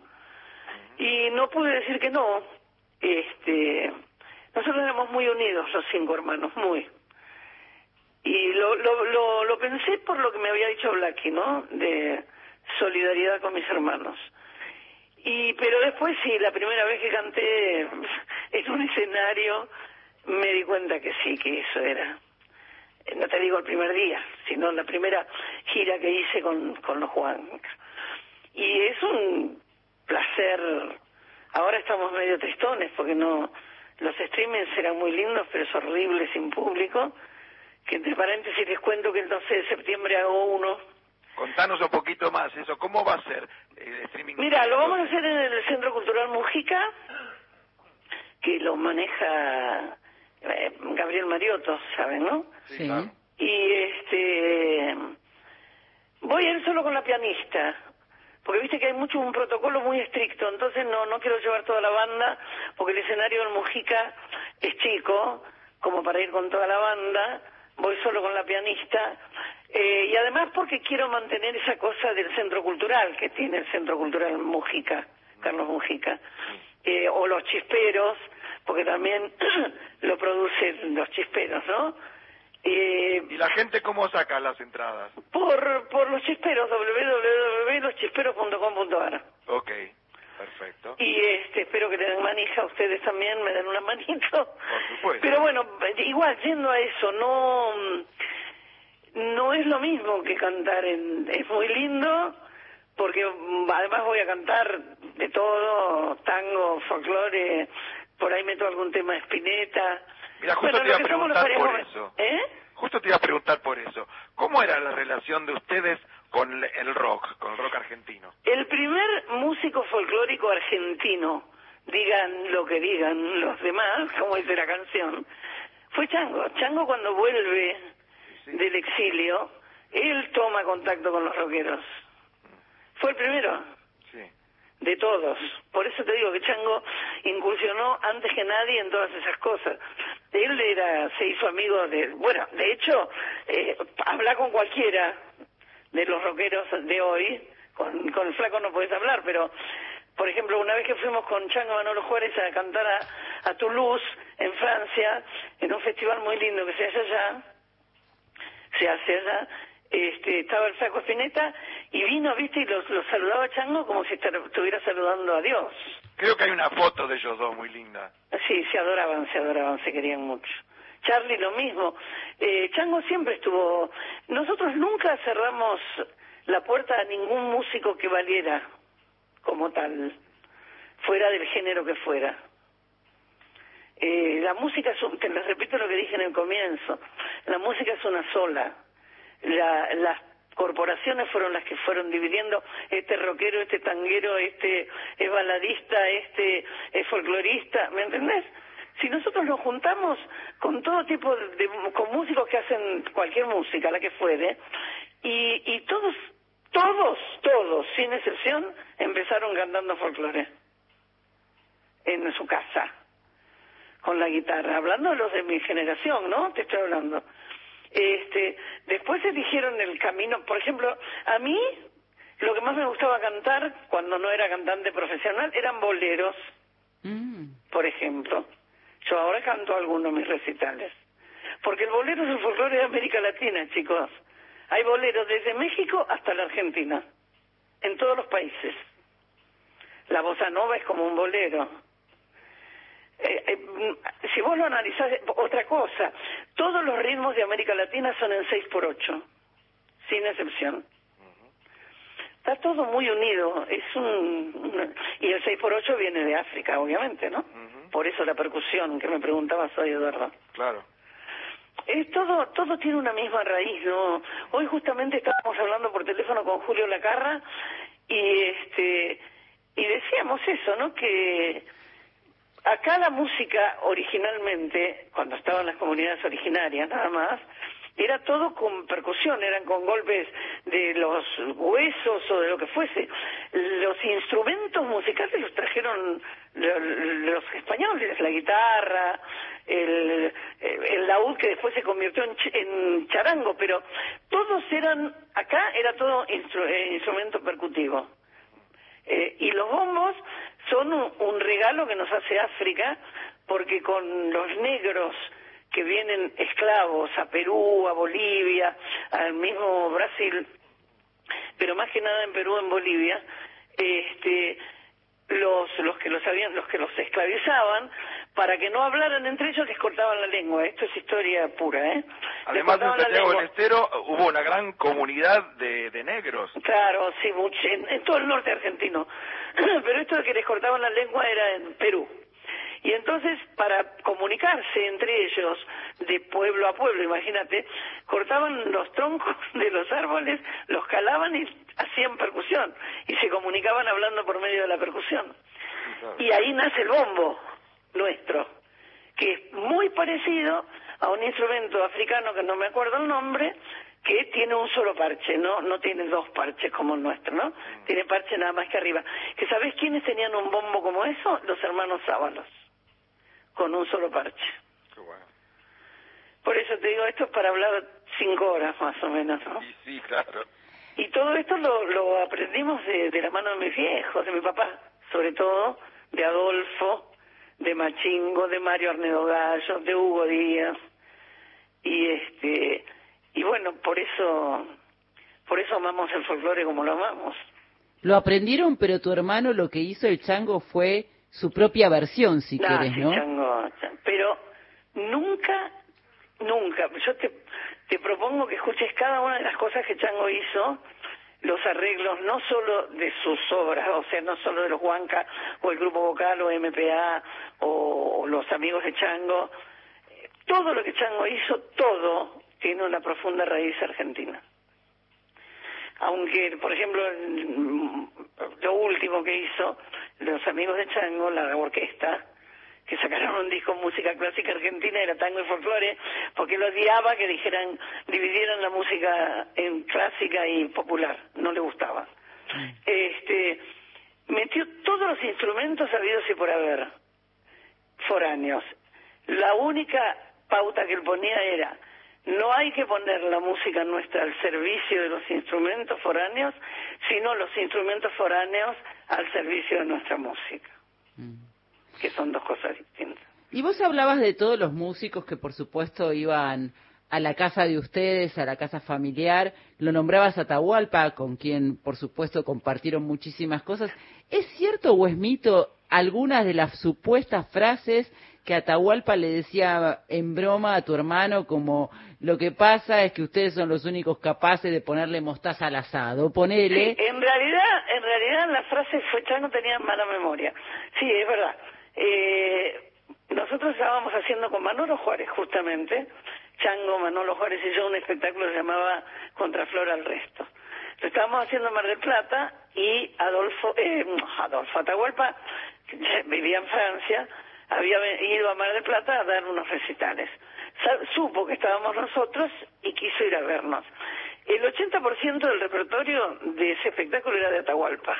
y no pude decir que no. Este, nosotros éramos muy unidos, los cinco hermanos, muy. Y lo, lo, lo, lo pensé por lo que me había dicho Blackie, ¿no? De solidaridad con mis hermanos. Y pero después sí, la primera vez que canté en un escenario me di cuenta que sí, que eso era. No te digo el primer día, sino la primera gira que hice con, con los Huancas. Y es un placer. Ahora estamos medio tristones porque no, los streamings eran muy lindos, pero es horrible sin público. Que entre paréntesis les cuento que el doce de septiembre hago uno. Contanos un poquito más eso, ¿cómo va a ser el streaming? Mira, lo vamos a hacer en el Centro Cultural Mujica, que lo maneja eh, Gabriel Mariotto, ¿saben, no? Sí, claro. Y este, voy a ir solo con la pianista, porque viste que hay mucho un protocolo muy estricto, entonces no no quiero llevar toda la banda, porque el escenario del Mujica es chico, como para ir con toda la banda. Voy solo con la pianista, eh, y además porque quiero mantener esa cosa del centro cultural que tiene el Centro Cultural Mujica, Carlos Mujica, eh, o los chisperos, porque también lo producen los chisperos, ¿no? Eh, ¿Y la gente cómo saca las entradas? Por por los chisperos, doble u doble u doble u punto los chisperos punto com punto a r. Ok, perfecto. Y este, espero que le den manija a ustedes también, me den una manito. Por supuesto. Pero bueno, igual, yendo a eso, no no es lo mismo que cantar en... Es muy lindo, porque además voy a cantar de todo, tango, folclore, por ahí meto algún tema de Spinetta. Mira, justo bueno, te iba a que somos preguntar los por parejo... eso. ¿Eh? Justo te iba a preguntar por eso. ¿Cómo era la relación de ustedes con el rock, con el rock argentino? El primer músico folclórico argentino, digan lo que digan los demás, como dice la canción, fue Chango. Chango, cuando vuelve sí. del exilio, él toma contacto con los rockeros. Fue el primero. Sí. De todos. Por eso te digo que Chango incursionó antes que nadie en todas esas cosas. Él era, se hizo amigo de... Bueno, de hecho, eh, habla con cualquiera de los rockeros de hoy. Con, con el flaco no podés hablar, pero... Por ejemplo, una vez que fuimos con Chango Manolo Juárez a cantar a, a Toulouse, en Francia, en un festival muy lindo que se hace allá, se hace allá, este, estaba el flaco Spinetta y vino, viste, y los, los saludaba a Chango como si estuviera saludando a Dios. Creo que hay una foto de ellos dos muy linda. Sí, se adoraban, se adoraban, se querían mucho. Charlie lo mismo. Eh, Chango siempre estuvo... Nosotros nunca cerramos la puerta a ningún músico que valiera como tal, fuera del género que fuera. Eh, la música, es un, te les repito lo que dije en el comienzo, la música es una sola. La, las corporaciones fueron las que fueron dividiendo, este rockero, este tanguero, este es baladista, este es folclorista, ¿me entendés? Si nosotros nos juntamos con todo tipo de, de con músicos que hacen cualquier música, la que fuere, y, y todos, todos, todos, sin excepción, empezaron cantando folclore en su casa, con la guitarra, hablando de los de mi generación, ¿no? Te estoy hablando. Este, después eligieron el camino, por ejemplo, a mí lo que más me gustaba cantar cuando no era cantante profesional eran boleros, mm. por ejemplo. Yo ahora canto algunos de mis recitales, porque el bolero es el folclore de América Latina, chicos. Hay boleros desde México hasta la Argentina, en todos los países. La bossa nova es como un bolero. Eh, eh, si vos lo analizás, otra cosa, todos los ritmos de América Latina son en seis por ocho, sin excepción. Uh-huh. Está todo muy unido, es un, un y el seis por ocho viene de África, obviamente, ¿no? Uh-huh. Por eso la percusión que me preguntabas hoy, Eduardo. Claro. es todo, todo tiene una misma raíz, ¿no? Hoy justamente estábamos hablando por teléfono con Julio Lacarra y este y decíamos eso, ¿no? Que acá la música originalmente, cuando estaban las comunidades originarias nada más, era todo con percusión, eran con golpes de los huesos o de lo que fuese. Los instrumentos musicales los trajeron los españoles, la guitarra, el, el laúd que después se convirtió en, ch en charango, pero todos eran, acá era todo instru instrumento percutivo. Eh, y los bombos son un, un regalo que nos hace África, porque con los negros que vienen esclavos a Perú, a Bolivia, al mismo Brasil, pero más que nada en Perú, en Bolivia, este, los los que los habían, los que los esclavizaban, para que no hablaran entre ellos, les cortaban la lengua. Esto es historia pura, ¿eh? Además, en Santiago del Estero hubo una gran comunidad de, de negros. Claro, sí, mucho, en, en todo el norte argentino. Pero esto de que les cortaban la lengua era en Perú. Y entonces, para comunicarse entre ellos, de pueblo a pueblo, imagínate, cortaban los troncos de los árboles, los calaban y hacían percusión, y se comunicaban hablando por medio de la percusión. Y ahí nace el bombo nuestro, que es muy parecido a un instrumento africano que no me acuerdo el nombre, que tiene un solo parche, no no tiene dos parches como el nuestro, ¿no? Mm. Tiene parche nada más que arriba. ¿Que sabés quiénes tenían un bombo como eso? Los hermanos Sábalos, con un solo parche. Qué bueno. Por eso te digo, esto es para hablar cinco horas más o menos, ¿no? Sí, sí, claro. Y todo esto lo, lo aprendimos de, de la mano de mis viejos, de mi papá, sobre todo, de Adolfo, de Machingo, de Mario Arnedo Gallo, de Hugo Díaz, y este... Y bueno, por eso, por eso amamos el folclore como lo amamos. Lo aprendieron, pero tu hermano lo que hizo el chango fue su propia versión, si nah, querés, sí, ¿no? Chango, pero nunca, nunca, yo te, te propongo que escuches cada una de las cosas que Chango hizo, los arreglos, no solo de sus obras, o sea, no solo de los Huanca, o el Grupo Vocal, o M P A, o, o los amigos de Chango, todo lo que Chango hizo, todo tiene una profunda raíz argentina. Aunque, por ejemplo, lo último que hizo los amigos de Chango, la orquesta, que sacaron un disco de música clásica argentina, era tango y folclore, porque él odiaba que dijeran, dividieran la música en clásica y popular, no le gustaba. Este, metió todos los instrumentos habidos y por haber, foráneos. La única pauta que él ponía era: no hay que poner la música nuestra al servicio de los instrumentos foráneos, sino los instrumentos foráneos al servicio de nuestra música, mm. que son dos cosas distintas. Y vos hablabas de todos los músicos que por supuesto iban a la casa de ustedes, a la casa familiar, lo nombrabas a Atahualpa, con quien por supuesto compartieron muchísimas cosas. ¿Es cierto o es mito algunas de las supuestas frases que Atahualpa le decía en broma a tu hermano, como lo que pasa es que ustedes son los únicos capaces de ponerle mostaza al asado, ponele? Sí, en realidad, en realidad la frase fue: Chango tenía mala memoria. Sí, es verdad. Eh, nosotros estábamos haciendo con Manolo Juárez, justamente, Chango, Manolo Juárez y yo, un espectáculo que se llamaba Contraflor al Resto. Lo estábamos haciendo en Mar del Plata y Adolfo, eh, Adolfo Atahualpa, que vivía en Francia, había ido a Mar del Plata a dar unos recitales. Supo que estábamos nosotros y quiso ir a vernos. El ochenta por ciento del repertorio de ese espectáculo era de Atahualpa.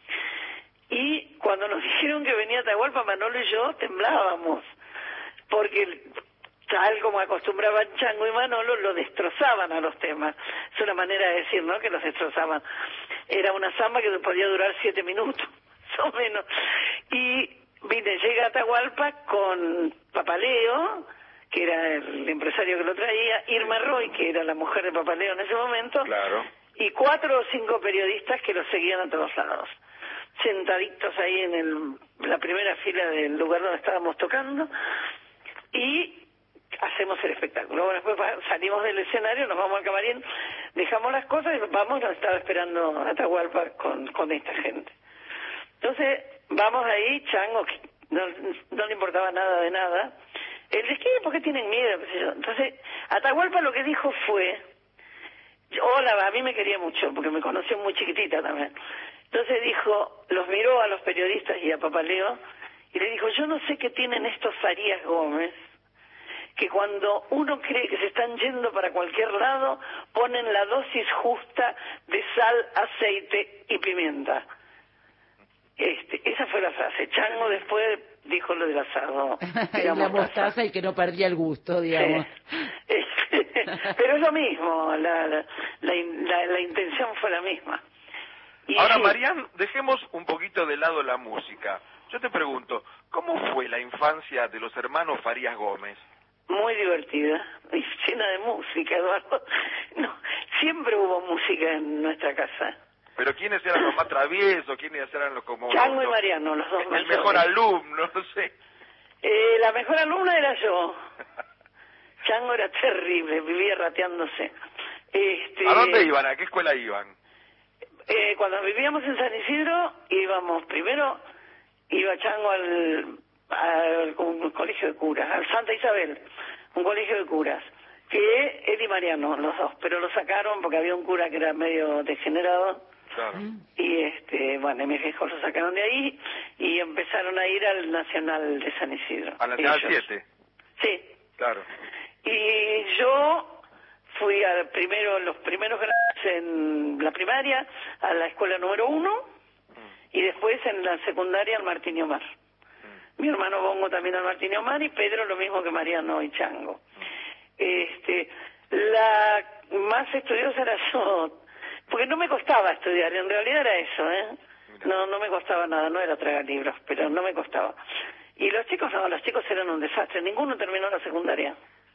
Y cuando nos dijeron que venía Atahualpa, Manolo y yo temblábamos, porque tal como acostumbraban Chango y Manolo, lo destrozaban a los temas. Es una manera de decir, ¿no?, que los destrozaban. Era una samba que podía durar siete minutos, más o menos. Y vine, llega Atahualpa con Papaleo, que era el empresario que lo traía, Irma Roy, que era la mujer de Papaleo en ese momento, claro, y cuatro o cinco periodistas que lo seguían a todos lados, sentaditos ahí en el, la primera fila del lugar donde estábamos tocando, y hacemos el espectáculo. Bueno, después salimos del escenario, nos vamos al camarín, dejamos las cosas y nos vamos, nos estaba esperando Atahualpa con, con esta gente. Entonces, vamos ahí, Chango, que no, no le importaba nada de nada, El de qué, ¿por qué tienen miedo? ¿Qué sé yo? Entonces, Atahualpa lo que dijo fue, hola, a mí me quería mucho, porque me conoció muy chiquitita también. Entonces dijo, los miró a los periodistas y a Papaleo, y le dijo, yo no sé qué tienen estos Farías Gómez, que cuando uno cree que se están yendo para cualquier lado, ponen la dosis justa de sal, aceite y pimienta. Este, esa fue la frase. Chango después dijo lo del asado. Y la mostaza y que no perdía el gusto, digamos. Sí. Este, pero es lo mismo, la, la, la, la, la intención fue la misma. Y Ahora, sí, Marian, dejemos un poquito de lado la música. Yo te pregunto, ¿cómo fue la infancia de los hermanos Farías Gómez? muy divertida y llena de música, Eduardo. No, siempre hubo música en nuestra casa. ¿Pero quiénes eran los más traviesos? ¿Quiénes eran los como... Chango los, y Mariano, los dos el mayores. mejor alumno, no sé. Eh, la mejor alumna era yo. Chango era terrible, vivía rateándose. Este, ¿A dónde iban? ¿A qué escuela iban? Eh, cuando vivíamos en San Isidro, íbamos primero, iba Chango al, al un colegio de curas, al Santa Isabel, un colegio de curas, que él y Mariano, los dos, pero lo sacaron porque había un cura que era medio degenerado. Claro. Y este, bueno, mis viejos lo sacaron de ahí y empezaron a ir al Nacional de San Isidro. ¿Al Nacional ellos. siete? Sí. Claro. Y yo fui al primero, los primeros grados en la primaria, a la escuela número uno, y después en la secundaria al Martín y Omar. Mi hermano Bongo también al Martín y Omar, y Pedro lo mismo que Mariano y Chango. Este, la más estudiosa era yo, porque no me costaba estudiar, en realidad era eso, ¿eh? No, no me costaba nada, no era tragar libros, pero no me costaba. Y los chicos, no, los chicos eran un desastre, ninguno terminó la secundaria.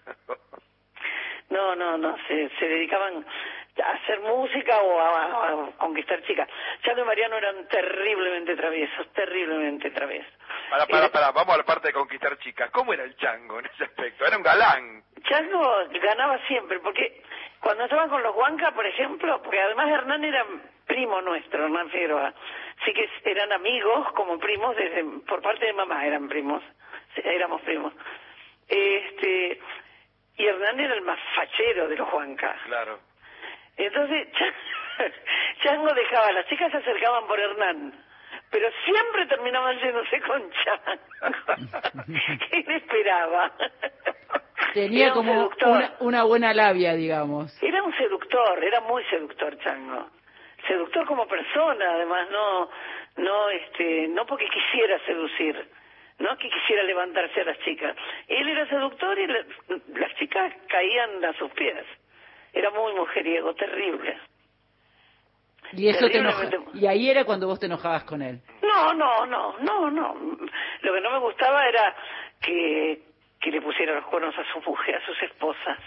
No, no, no, se, se dedicaban a hacer música o a, a, a conquistar chicas. Chango y Mariano eran terriblemente traviesos, terriblemente traviesos. Para, para, para, vamos a la parte de conquistar chicas. ¿Cómo era el Chango en ese aspecto? Era un galán. Chango ganaba siempre, porque cuando estaban con los Huanca, por ejemplo, porque además Hernán era primo nuestro, Hernán Figueroa, sí que eran amigos como primos, desde por parte de mamá eran primos, éramos primos. Este, y Hernán era el más fachero de los Huanca. Claro. Entonces, Chango dejaba, las chicas se acercaban por Hernán, pero siempre terminaban yéndose con Chango. ¿Qué le esperaba? Tenía como una, una buena labia, digamos. Era un seductor, era muy seductor Chango. Seductor como persona, además, no, no, este, no porque quisiera seducir, no que quisiera levantarse a las chicas. Él era seductor y le, las chicas caían a sus pies. Era muy mujeriego, terrible. Y eso te enoja... Y ahí era cuando vos te enojabas con él. No, no, no, no, no. Lo que no me gustaba era que, que le pusiera los cuernos a su mujer, a sus esposas.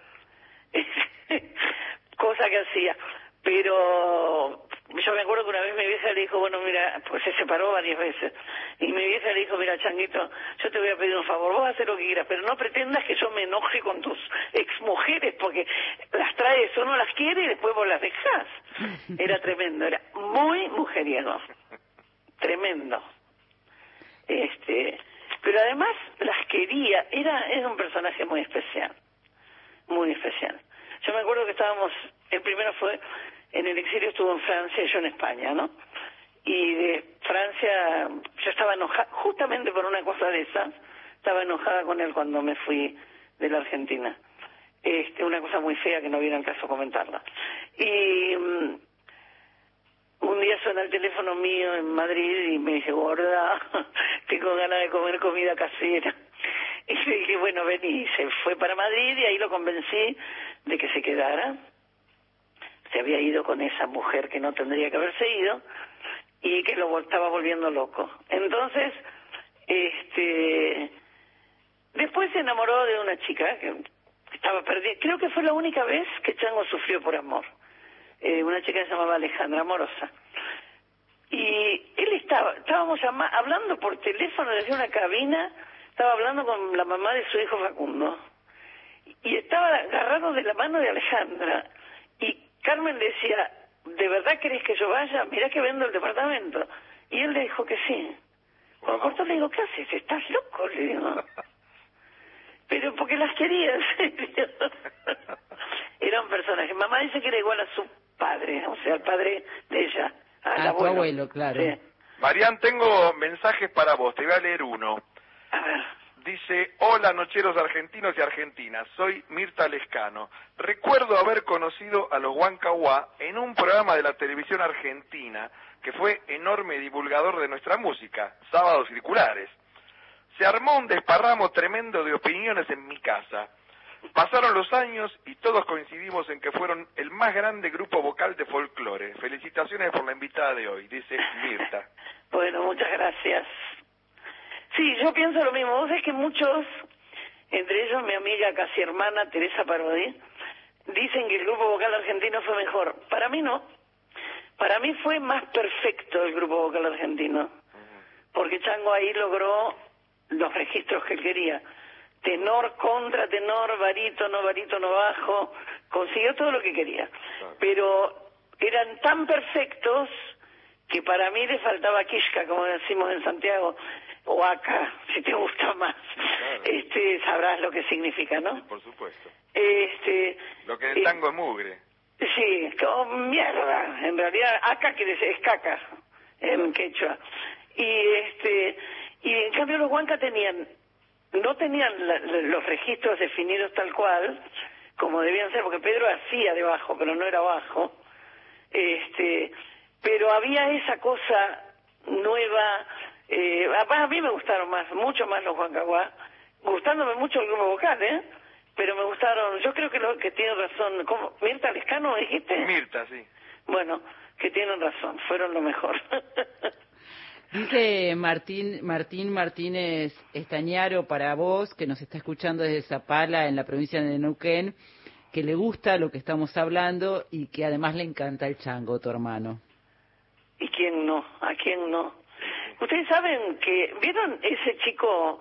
Cosa que hacía. Pero yo me acuerdo que una vez mi vieja le dijo, bueno, mira, pues se separó varias veces. Y mi vieja le dijo, mira, Changuito, yo te voy a pedir un favor, vos haz lo que quieras, pero no pretendas que yo me enoje con tus exmujeres, porque las traes, uno las quiere y después vos las dejás. Era tremendo, era muy mujeriego. Tremendo. Este, pero además las quería, era, era un personaje muy especial. Muy especial. Yo me acuerdo que estábamos, el primero fue, en el exilio estuvo en Francia y yo en España, ¿no? Y de Francia, yo estaba enojada, justamente por una cosa de esas, estaba enojada con él cuando me fui de la Argentina. Este, una cosa muy fea que no viene al caso comentarla. Y um, un día suena el teléfono mío en Madrid y me dice, gorda, tengo ganas de comer comida casera. Y le dije, bueno, ven, y se fue para Madrid y ahí lo convencí de que se quedara. Se había ido con esa mujer que no tendría que haberse ido y que lo estaba volviendo loco. Entonces, este, después se enamoró de una chica que estaba perdida. Creo que fue la única vez que Chango sufrió por amor. Eh, una chica que se llamaba Alejandra Amorosa. Y él estaba, estábamos llama, hablando por teléfono desde una cabina, estaba hablando con la mamá de su hijo Facundo. Y estaba agarrado de la mano de Alejandra. Y Carmen le decía, ¿de verdad querés que yo vaya? Mirá que vendo el departamento. Y él le dijo que sí. Cuando cortó le digo, ¿qué haces? ¿Estás loco? Le digo. Pero porque las quería, en serio. Era un personaje. Mamá dice que era igual a su padre, o sea, al padre de ella. A tu abuelo, claro. Sí. Marian, tengo mensajes para vos, te voy a leer uno. A ver. Dice, hola nocheros argentinos y argentinas, soy Mirta Lescano. Recuerdo haber conocido a los Huancahuá en un programa de la televisión argentina que fue enorme divulgador de nuestra música, Sábados Circulares. Se armó un desparramo tremendo de opiniones en mi casa. Pasaron los años y todos coincidimos en que fueron el más grande grupo vocal de folclore. Felicitaciones por la invitada de hoy, dice Mirta. Bueno, muchas gracias. Sí, yo pienso lo mismo. Vos sabés que muchos, entre ellos mi amiga casi hermana Teresa Parodi, dicen que el grupo vocal argentino fue mejor. Para mí no. Para mí fue más perfecto el grupo vocal argentino. Porque Chango ahí logró los registros que él quería. Tenor, contratenor, barítono, barítono bajo. Consiguió todo lo que quería. Pero eran tan perfectos que para mí le faltaba quisca, como decimos en Santiago, o acá, si te gusta más. Claro. Este, sabrás lo que significa, ¿no? Por supuesto. Este, Lo que el tango es mugre. Sí, como mierda. En realidad, acá quiere decir es caca en quechua. Y este, y en cambio los huancas tenían, no tenían la, los registros definidos tal cual, como debían ser, porque Pedro hacía de bajo, pero no era bajo. Este, pero había esa cosa nueva. Eh, a mí me gustaron más, mucho más los Huancahuá, gustándome mucho el grupo vocal, ¿eh? Pero me gustaron, yo creo que lo que tiene razón, ¿cómo? ¿Mirta Lescano dijiste? Mirta, sí. Bueno, que tienen razón, fueron lo mejor. Dice Martín Martín Martínez Estañaro para vos, que nos está escuchando desde Zapala, en la provincia de Neuquén, que le gusta lo que estamos hablando y que además le encanta el chango, tu hermano. ¿Y quién no? ¿A quién no? Ustedes saben que, ¿vieron ese chico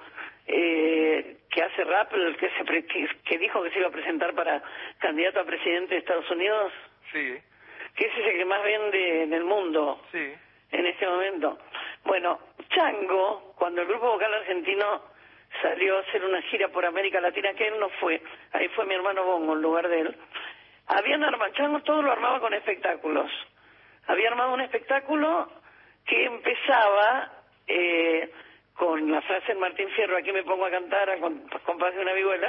eh, que hace rap, el que, se pre, que, que dijo que se iba a presentar para candidato a presidente de Estados Unidos? Sí. Que ese es el que más vende en el mundo. Sí. En este momento. Bueno, Chango, cuando el grupo vocal argentino salió a hacer una gira por América Latina, que él no fue, ahí fue mi hermano Bongo en lugar de él, habían armado, Chango todo lo armaba con espectáculos. Había armado un espectáculo que empezaba eh, con la frase de Martín Fierro, aquí me pongo a cantar a compás de una vihuela,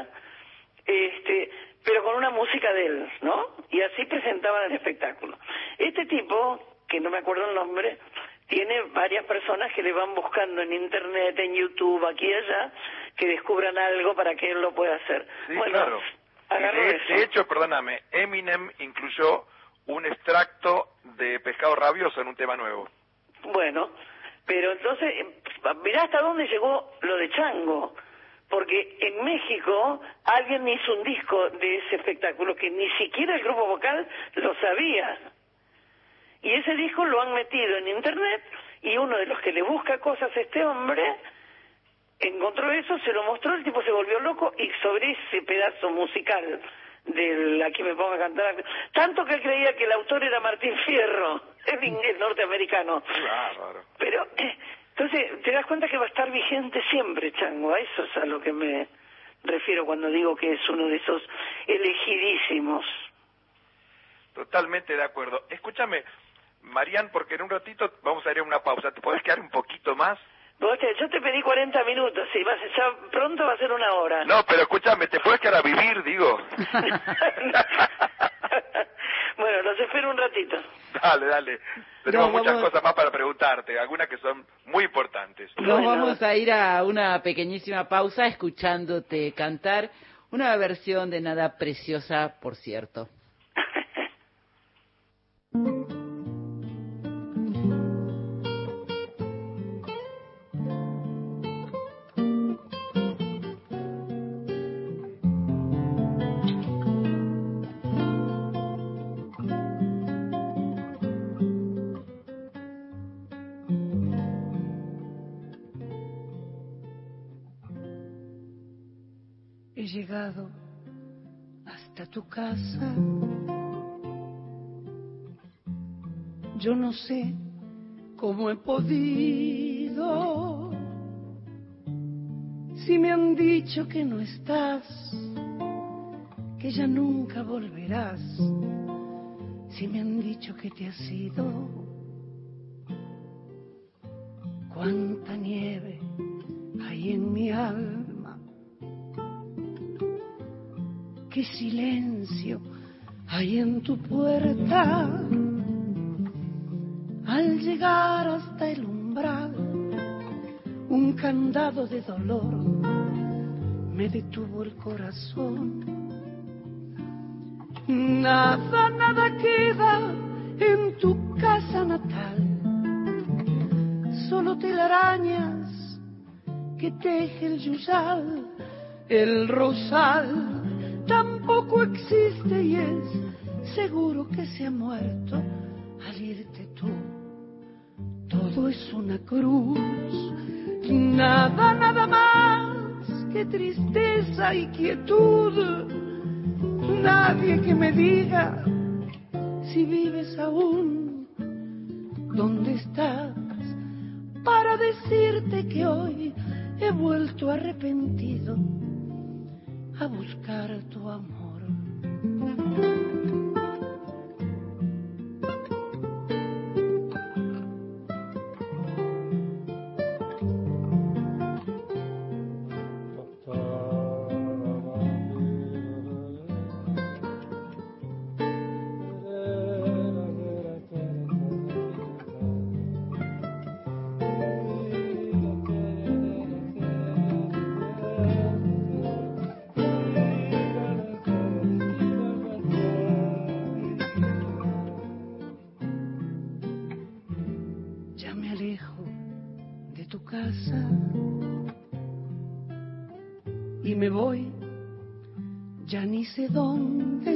este, pero con una música de él, ¿no? Y así presentaban el espectáculo. Este tipo, que no me acuerdo el nombre, tiene varias personas que le van buscando en internet, en YouTube, aquí y allá, que descubran algo para que él lo pueda hacer. Sí, bueno, claro. agarró De, eso. de hecho, perdóname, Eminem incluyó un extracto de Pescado Rabioso en un tema nuevo. Bueno, pero entonces, mirá hasta dónde llegó lo de Chango, porque en México alguien hizo un disco de ese espectáculo que ni siquiera el grupo vocal lo sabía. Y ese disco lo han metido en internet y uno de los que le busca cosas a este hombre encontró eso, se lo mostró, el tipo se volvió loco y sobre ese pedazo musical del aquí me pongo a cantar, tanto que él creía que el autor era Martín Fierro, el inglés norteamericano. Bárbaro. Pero, eh, entonces, te das cuenta que va a estar vigente siempre, Chango, a eso es a lo que me refiero cuando digo que es uno de esos elegidísimos. Totalmente de acuerdo. Escúchame, Marian, porque en un ratito vamos a ir a una pausa, ¿te podés quedar un poquito más? Vos te, yo te pedí cuarenta minutos, y vas, ya pronto va a ser una hora. No, pero escúchame, ¿te puedes quedar a vivir, digo? Bueno, los espero un ratito. Dale, dale. Tenemos No, muchas vamos... cosas más para preguntarte, algunas que son muy importantes. Nos Bueno. vamos a ir a una pequeñísima pausa escuchándote cantar una versión de Nada Preciosa, por cierto. He llegado hasta tu casa. Yo no sé cómo he podido. Si me han dicho que no estás, que ya nunca volverás, si me han dicho que te has ido, cuánta nieve hay en mi alma, qué silencio hay en tu puerta. Al llegar hasta el umbral, un candado de dolor me detuvo el corazón. Nada, nada queda en tu casa natal, solo telarañas que teje el yuyal. El rosal tampoco existe y es seguro que se ha muerto al irte tú. Todo es una cruz, nada, nada más que tristeza y quietud. Nadie que me diga si vives aún, dónde estás, para decirte que hoy he vuelto arrepentido a buscar tu amor. Y me voy, ya ni sé dónde.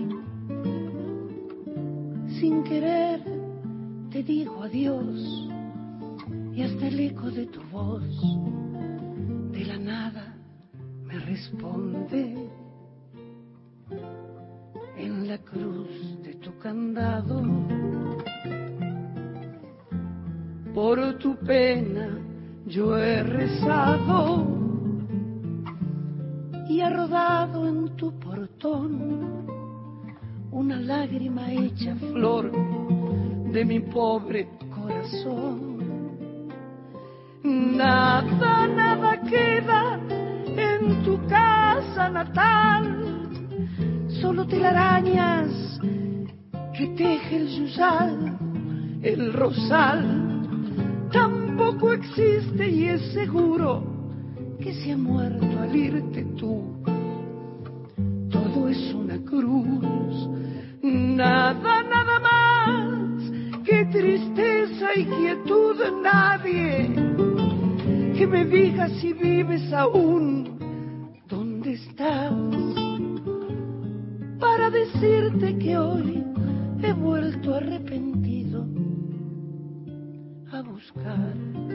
Sin querer te digo adiós, y hasta el eco de tu voz de la nada me responde. En la cruz de tu candado, por tu pena yo he rezado, y ha rodado en tu portón una lágrima hecha flor de mi pobre corazón. Nada, nada queda en tu casa natal, solo telarañas que teje el yuyal. El rosal tampoco existe y es seguro que se ha muerto al irte tú. Todo es una cruz, nada, nada más que tristeza y quietud. Nadie que me diga si vives aún, dónde estás, para decirte que hoy he vuelto arrepentido a buscar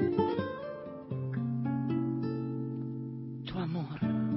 tu amor.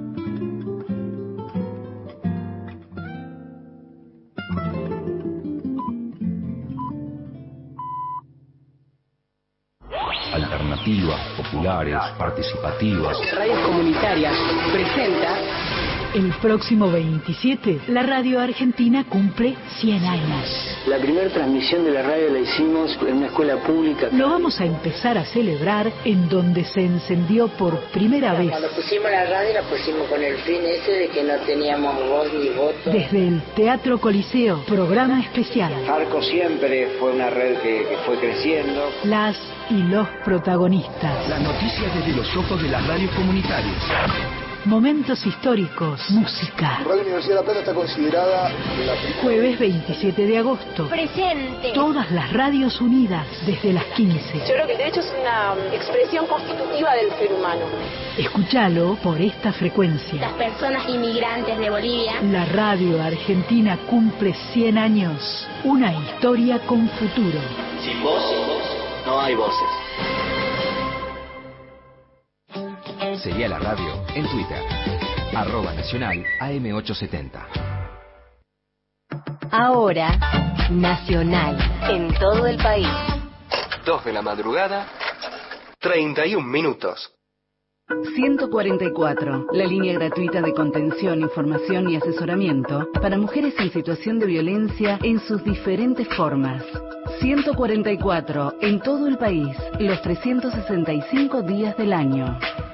Alternativas, populares, participativas. Radios Comunitarias presenta. El próximo veintisiete, la radio argentina cumple cien años. La primera transmisión de la radio la hicimos en una escuela pública. Lo vamos a empezar a celebrar en donde se encendió por primera vez. Cuando pusimos la radio la pusimos con el fin ese de que no teníamos voz ni voto. Desde el Teatro Coliseo, programa especial. Arco siempre fue una red que, que fue creciendo. Las y los protagonistas. Las noticias desde los ojos de las radios comunitarias. Momentos históricos, música. Radio Universidad de La Plata está considerada la primera. Jueves veintisiete de agosto. Presente. Todas las radios unidas desde las quince. Yo creo que el derecho es una expresión constitutiva del ser humano. Escúchalo por esta frecuencia. Las personas inmigrantes de Bolivia. La radio argentina cumple cien años. Una historia con futuro. Sin voz, sin voz, no hay voces. Seguí a la radio en Twitter, arroba nacional A M ochocientos setenta. Ahora, nacional, en todo el país. Dos de la madrugada, treinta y un minutos. ciento cuarenta y cuatro, la línea gratuita de contención, información y asesoramiento para mujeres en situación de violencia en sus diferentes formas. ciento cuarenta y cuatro, en todo el país, los trescientos sesenta y cinco días del año.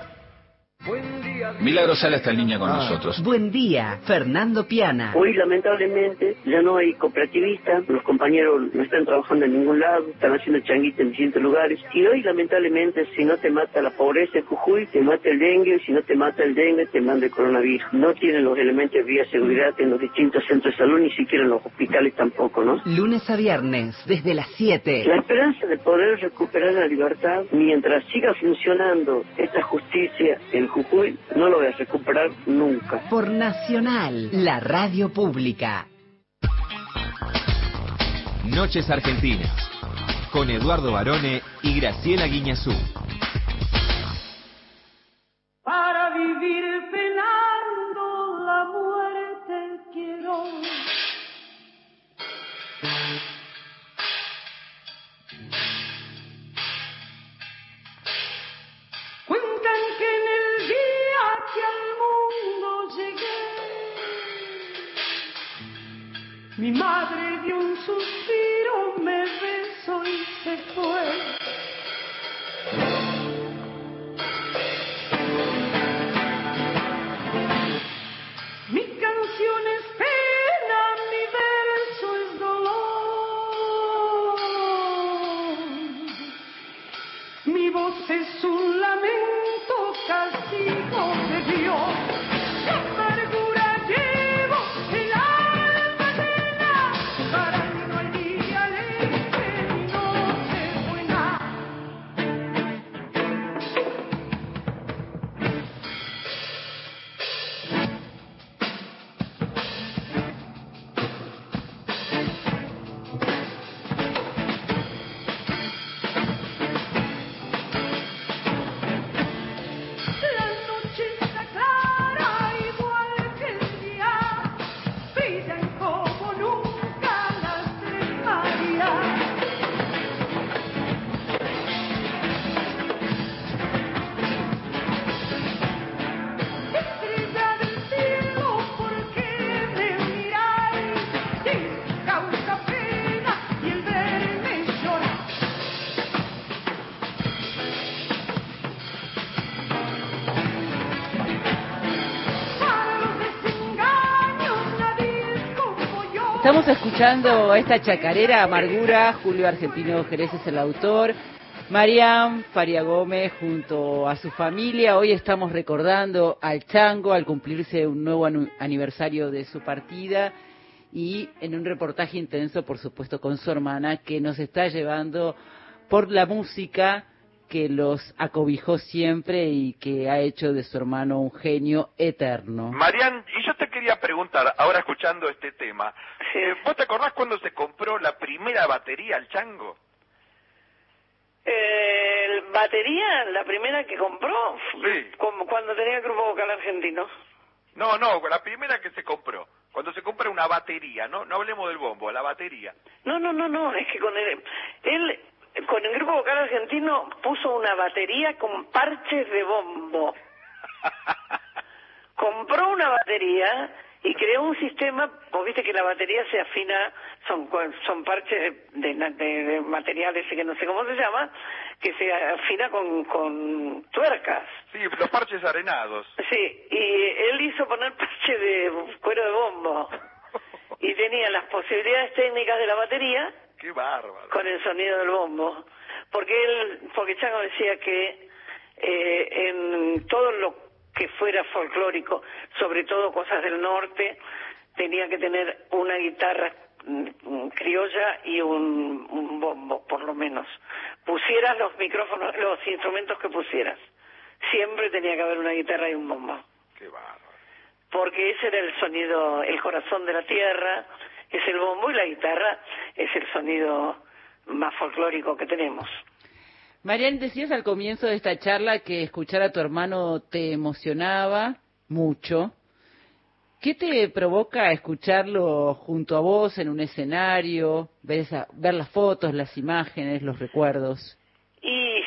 Milagro Sala está en línea con nosotros. Buen día, Fernando Piana. Hoy lamentablemente ya no hay cooperativistas, los compañeros no están trabajando en ningún lado, están haciendo changuita en distintos lugares. Y hoy lamentablemente si no te mata la pobreza en Jujuy, te mata el dengue, y si no te mata el dengue, te manda el coronavirus. No tienen los elementos de bioseguridad en los distintos centros de salud, ni siquiera en los hospitales tampoco, ¿no? Lunes a viernes, desde las siete. La esperanza de poder recuperar la libertad mientras siga funcionando esta justicia en Jujuy, no lo voy a recuperar nunca. Por Nacional, la radio pública. Noches Argentinas, con Eduardo Barone y Graciela Guiñazú. Para vivir penando la muerte quiero. Cuentan que en el día que al mundo llegué, mi madre dio un suspiro, me besó y se fue. Mi canción es pena, mi verso es dolor. Mi voz es un lamento, castigo de Dios. ¡Qué amargura llevo el alma llena! Para mí no hay día alegre ni noche buena. La noche está clara igual que el día, brillan como nunca las tres Marías. Estrella del cielo, ¿por qué me miráis? Y causa pena y el verme llorar. Para los desengaños nadie es como yo. Estamos escuchando esta chacarera, Amargura. Julio Argentino Jerez es el autor. Mariam Faria Gómez junto a su familia. Hoy estamos recordando al Chango al cumplirse un nuevo anu- aniversario de su partida, y en un reportaje intenso, por supuesto, con su hermana, que nos está llevando por la música que los acobijó siempre y que ha hecho de su hermano un genio eterno. Marian, y yo te quería preguntar, ahora escuchando este tema, eh, ¿vos te acordás cuando se compró la primera batería al Chango? Eh, batería, la primera que compró, Sí. como cuando tenía el grupo vocal argentino. No, no, la primera que se compró. Cuando se compra una batería, no no hablemos del bombo, la batería. No, no, no, no, es que con el, él, con el grupo vocal argentino puso una batería con parches de bombo. Compró una batería y creó un sistema, vos viste que la batería se afina, son son parches de, de, de, de materiales que no sé cómo se llama, que se afina con, con tuercas. Sí, los parches arenados. Sí, y él hizo poner parche de cuero de bombo y tenía las posibilidades técnicas de la batería. Qué bárbaro. Con el sonido del bombo, porque él, porque Chango decía que eh, en todo lo que fuera folclórico, sobre todo cosas del norte, tenía que tener una guitarra mm, criolla y un, un bombo, por lo menos. Pusieras los micrófonos, los instrumentos que pusieras, siempre tenía que haber una guitarra y un bombo. Qué bárbaro. Porque ese era el sonido, el corazón de la tierra, es el bombo, y la guitarra es el sonido más folclórico que tenemos. Marian, decías al comienzo de esta charla que escuchar a tu hermano te emocionaba mucho. ¿Qué te provoca escucharlo junto a vos en un escenario, ver, esa, ver las fotos, las imágenes, los recuerdos? Y yo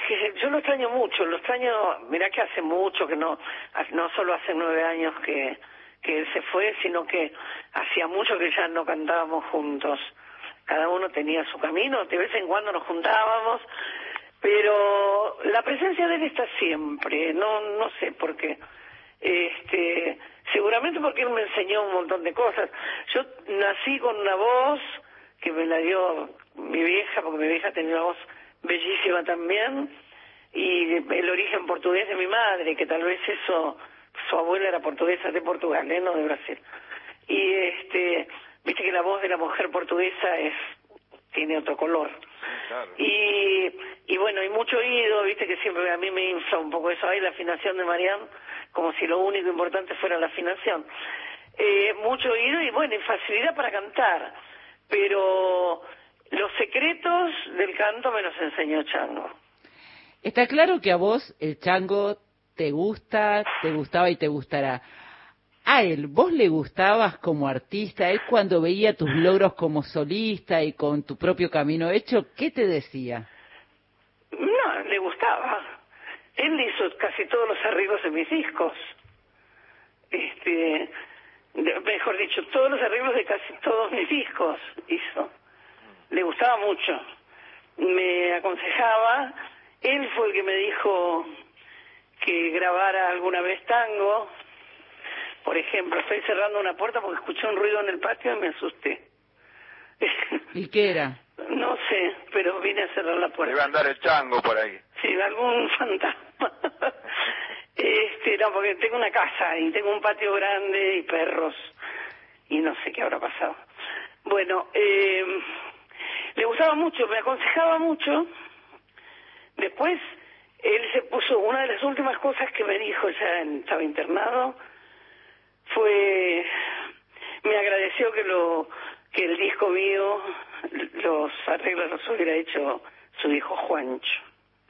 yo lo extraño mucho, lo extraño, mirá que hace mucho que no, no solo hace nueve años que, que él se fue, sino que hacía mucho que ya no cantábamos juntos. Cada uno tenía su camino, de vez en cuando nos juntábamos, pero la presencia de él está siempre, no, no sé por qué. Este, seguramente porque él me enseñó un montón de cosas. Yo nací con una voz que me la dio mi vieja, porque mi vieja tenía una voz bellísima también, y el origen portugués de mi madre, que tal vez eso, su abuela era portuguesa de Portugal, ¿eh? No de Brasil. Y este, viste que la voz de la mujer portuguesa es, tiene otro color. Claro. Y, y bueno, y mucho oído, viste que siempre a mí me infla un poco eso, ahí la afinación de Marián, como si lo único importante fuera la afinación. Eh, mucho oído y bueno, y facilidad para cantar, pero los secretos del canto me los enseñó Chango. Está claro que a vos el Chango te gusta, te gustaba y te gustará. A él, ¿vos le gustabas como artista? Él cuando veía tus logros como solista y con tu propio camino hecho, ¿qué te decía? No, le gustaba. Él hizo casi todos los arreglos de mis discos. Este, mejor dicho, todos los arreglos de casi todos mis discos hizo. Le gustaba mucho. Me aconsejaba. Él fue el que me dijo que grabara alguna vez tango. Por ejemplo, estoy cerrando una puerta porque escuché un ruido en el patio y me asusté. ¿Y qué era? No sé, pero vine a cerrar la puerta. Debe andar el Chango por ahí. Sí, algún fantasma. Este, no, porque tengo una casa y tengo un patio grande y perros y no sé qué habrá pasado. Bueno, eh, le gustaba mucho, me aconsejaba mucho. Después, él se puso, una de las últimas cosas que me dijo, ya en, estaba internado, fue, me agradeció que lo, que el disco mío, los arreglos los hubiera hecho su hijo Juancho.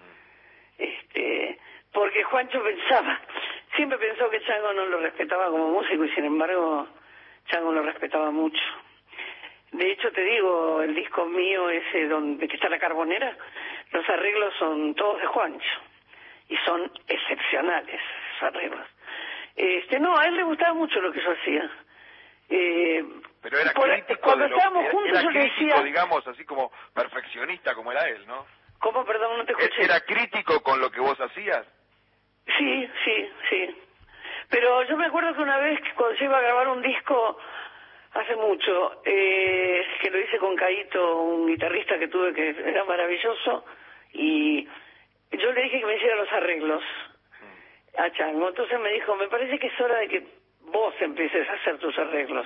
Este, porque Juancho pensaba, siempre pensó que Chango no lo respetaba como músico y sin embargo Chango lo respetaba mucho. De hecho te digo, el disco mío ese donde que está la Carbonera, los arreglos son todos de Juancho y son excepcionales esos arreglos. Este, no, a él le gustaba mucho lo que yo hacía. Eh, Pero era por, crítico cuando de lo, estábamos era, juntos era yo le crítico, decía, digamos, así como perfeccionista como era él, ¿no? ¿cómo? Perdón, no te escuché. ¿Era crítico con lo que vos hacías? Sí, sí, sí. Pero yo me acuerdo que una vez, cuando yo iba a grabar un disco, hace mucho, eh, que lo hice con Caíto, un guitarrista que tuve que era maravilloso, y yo le dije que me hiciera los arreglos a Chango. Entonces me dijo, me parece que es hora de que vos empieces a hacer tus arreglos.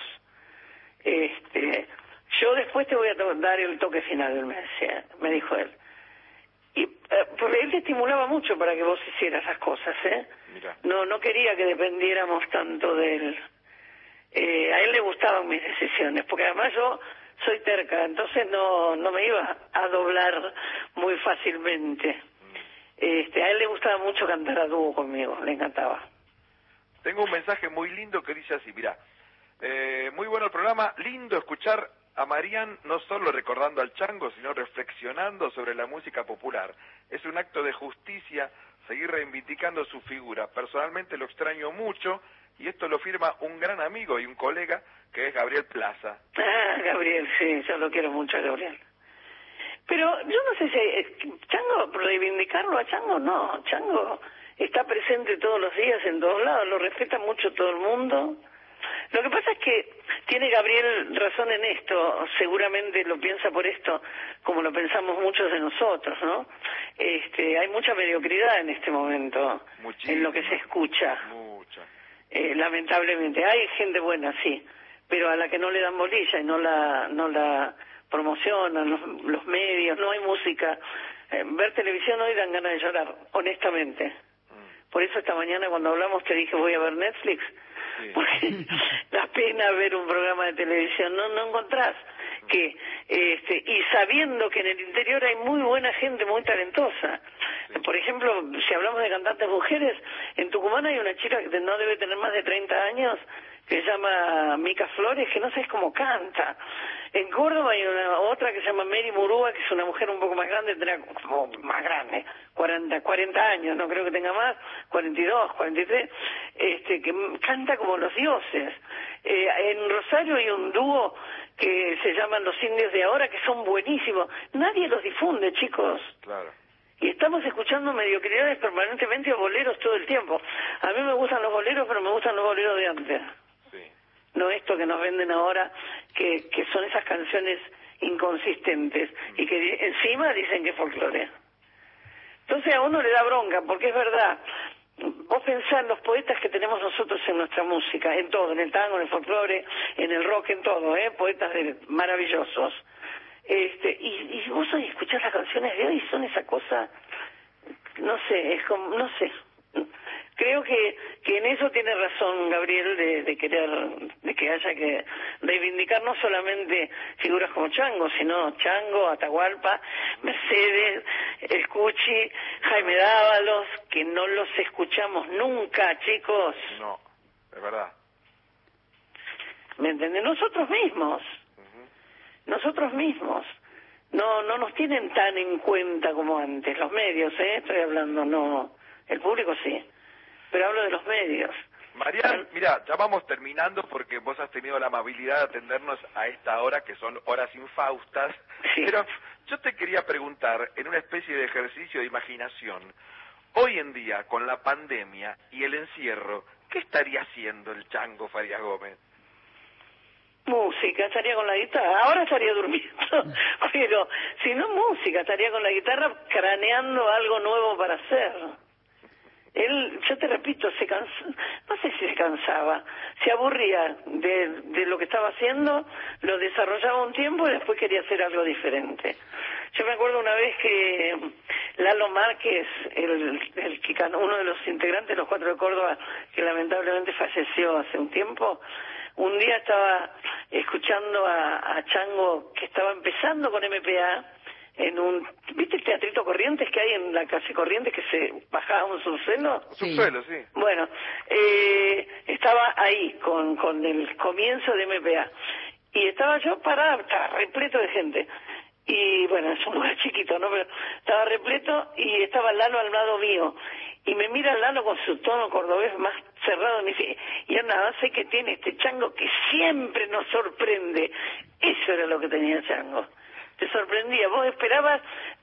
Este, yo después te voy a dar el toque final, me decía, me dijo él. Y eh, porque él te estimulaba mucho para que vos hicieras las cosas, ¿eh? Mirá. No, no quería que dependiéramos tanto de él. Eh, a él le gustaban mis decisiones, porque además yo soy terca, entonces no, no me iba a doblar muy fácilmente. Este, a él le gustaba mucho cantar a dúo conmigo, le encantaba. Tengo un mensaje muy lindo que dice así, mira, eh, muy bueno el programa, lindo escuchar a Marián no solo recordando al Chango, sino reflexionando sobre la música popular. Es un acto de justicia seguir reivindicando su figura. Personalmente lo extraño mucho y esto lo firma un gran amigo y un colega que es Gabriel Plaza. Ah, Gabriel, sí, yo lo quiero mucho a Gabriel. Pero yo no sé si Chango, reivindicarlo a Chango, no. Chango está presente todos los días en todos lados, lo respeta mucho todo el mundo. Lo que pasa es que tiene Gabriel razón en esto, seguramente lo piensa por esto, como lo pensamos muchos de nosotros, ¿no? Este, hay mucha mediocridad en este momento, muchísimo, en lo que se escucha. Mucha. Eh, lamentablemente, hay gente buena, sí, pero a la que no le dan bolilla y no la, no la promocionan los, los medios, no hay música. Eh, ver televisión hoy dan ganas de llorar, honestamente. Mm. Por eso esta mañana cuando hablamos te dije voy a ver Netflix. Sí. Porque da pena ver un programa de televisión, no no encontrás. que este, y sabiendo que en el interior hay muy buena gente, muy talentosa. Por ejemplo, si hablamos de cantantes mujeres, en Tucumán hay una chica que no debe tener más de treinta años, que se llama Mica Flores, que no sabes cómo canta. En Córdoba hay una otra que se llama Mary Murúa, que es una mujer un poco más grande, tendrá como más grande, cuarenta, cuarenta años, no creo que tenga más, cuarenta y dos, cuarenta y tres, este, que canta como los dioses. Eh, en Rosario hay un dúo que se llaman Los Indios de Ahora, que son buenísimos. Nadie los difunde, chicos. Claro. Y estamos escuchando mediocridades permanentemente o boleros todo el tiempo. A mí me gustan los boleros, pero me gustan los boleros de antes. Sí. No esto que nos venden ahora, que, que son esas canciones inconsistentes y que encima dicen que es folclore. Entonces a uno le da bronca, porque es verdad. Vos pensás en los poetas que tenemos nosotros en nuestra música, en todo, en el tango, en el folclore, en el rock, en todo, ¿eh? Poetas de, maravillosos. Este, y, y vos hoy escuchás las canciones de hoy y son esa cosa, no sé, es como, no sé. Creo que, que en eso tiene razón Gabriel de, de querer, de que haya que reivindicar no solamente figuras como Chango, sino Chango, Atahualpa, Mercedes, El Cuchi, Jaime Dávalos, que no los escuchamos nunca, chicos. No, es verdad. ¿Me entienden? Nosotros mismos, uh-huh. nosotros mismos. No, no nos tienen tan en cuenta como antes, los medios, ¿eh? Estoy hablando, no, el público sí. Pero hablo de los medios. Marian, mira, ya vamos terminando porque vos has tenido la amabilidad de atendernos a esta hora, que son horas infaustas. Sí. Pero yo te quería preguntar, en una especie de ejercicio de imaginación, hoy en día, con la pandemia y el encierro, ¿qué estaría haciendo el Chango Farías Gómez? Música, estaría con la guitarra. Ahora estaría durmiendo, pero si no música, estaría con la guitarra craneando algo nuevo para hacer. Él, yo te repito, se cansa, no sé si se cansaba, se aburría de, de lo que estaba haciendo, lo desarrollaba un tiempo y después quería hacer algo diferente. Yo me acuerdo una vez que Lalo Márquez, el, el que uno de los integrantes de los Cuatro de Córdoba, que lamentablemente falleció hace un tiempo, un día estaba escuchando a, a Chango, que estaba empezando con M P A, en un, ¿viste el teatrito Corrientes que hay en la calle Corrientes que se bajaba un subsuelo? Sí. Subsuelo, sí. Bueno, eh, estaba ahí con, con el comienzo de M P A y estaba yo parada, estaba repleto de gente y bueno, es un lugar chiquito, ¿no? Pero estaba repleto y estaba Lalo al lado mío y me mira Lalo con su tono cordobés más cerrado y me dice, y nada, sé que tiene este Chango que siempre nos sorprende. Eso era lo que tenía Chango. Te sorprendía, vos esperabas,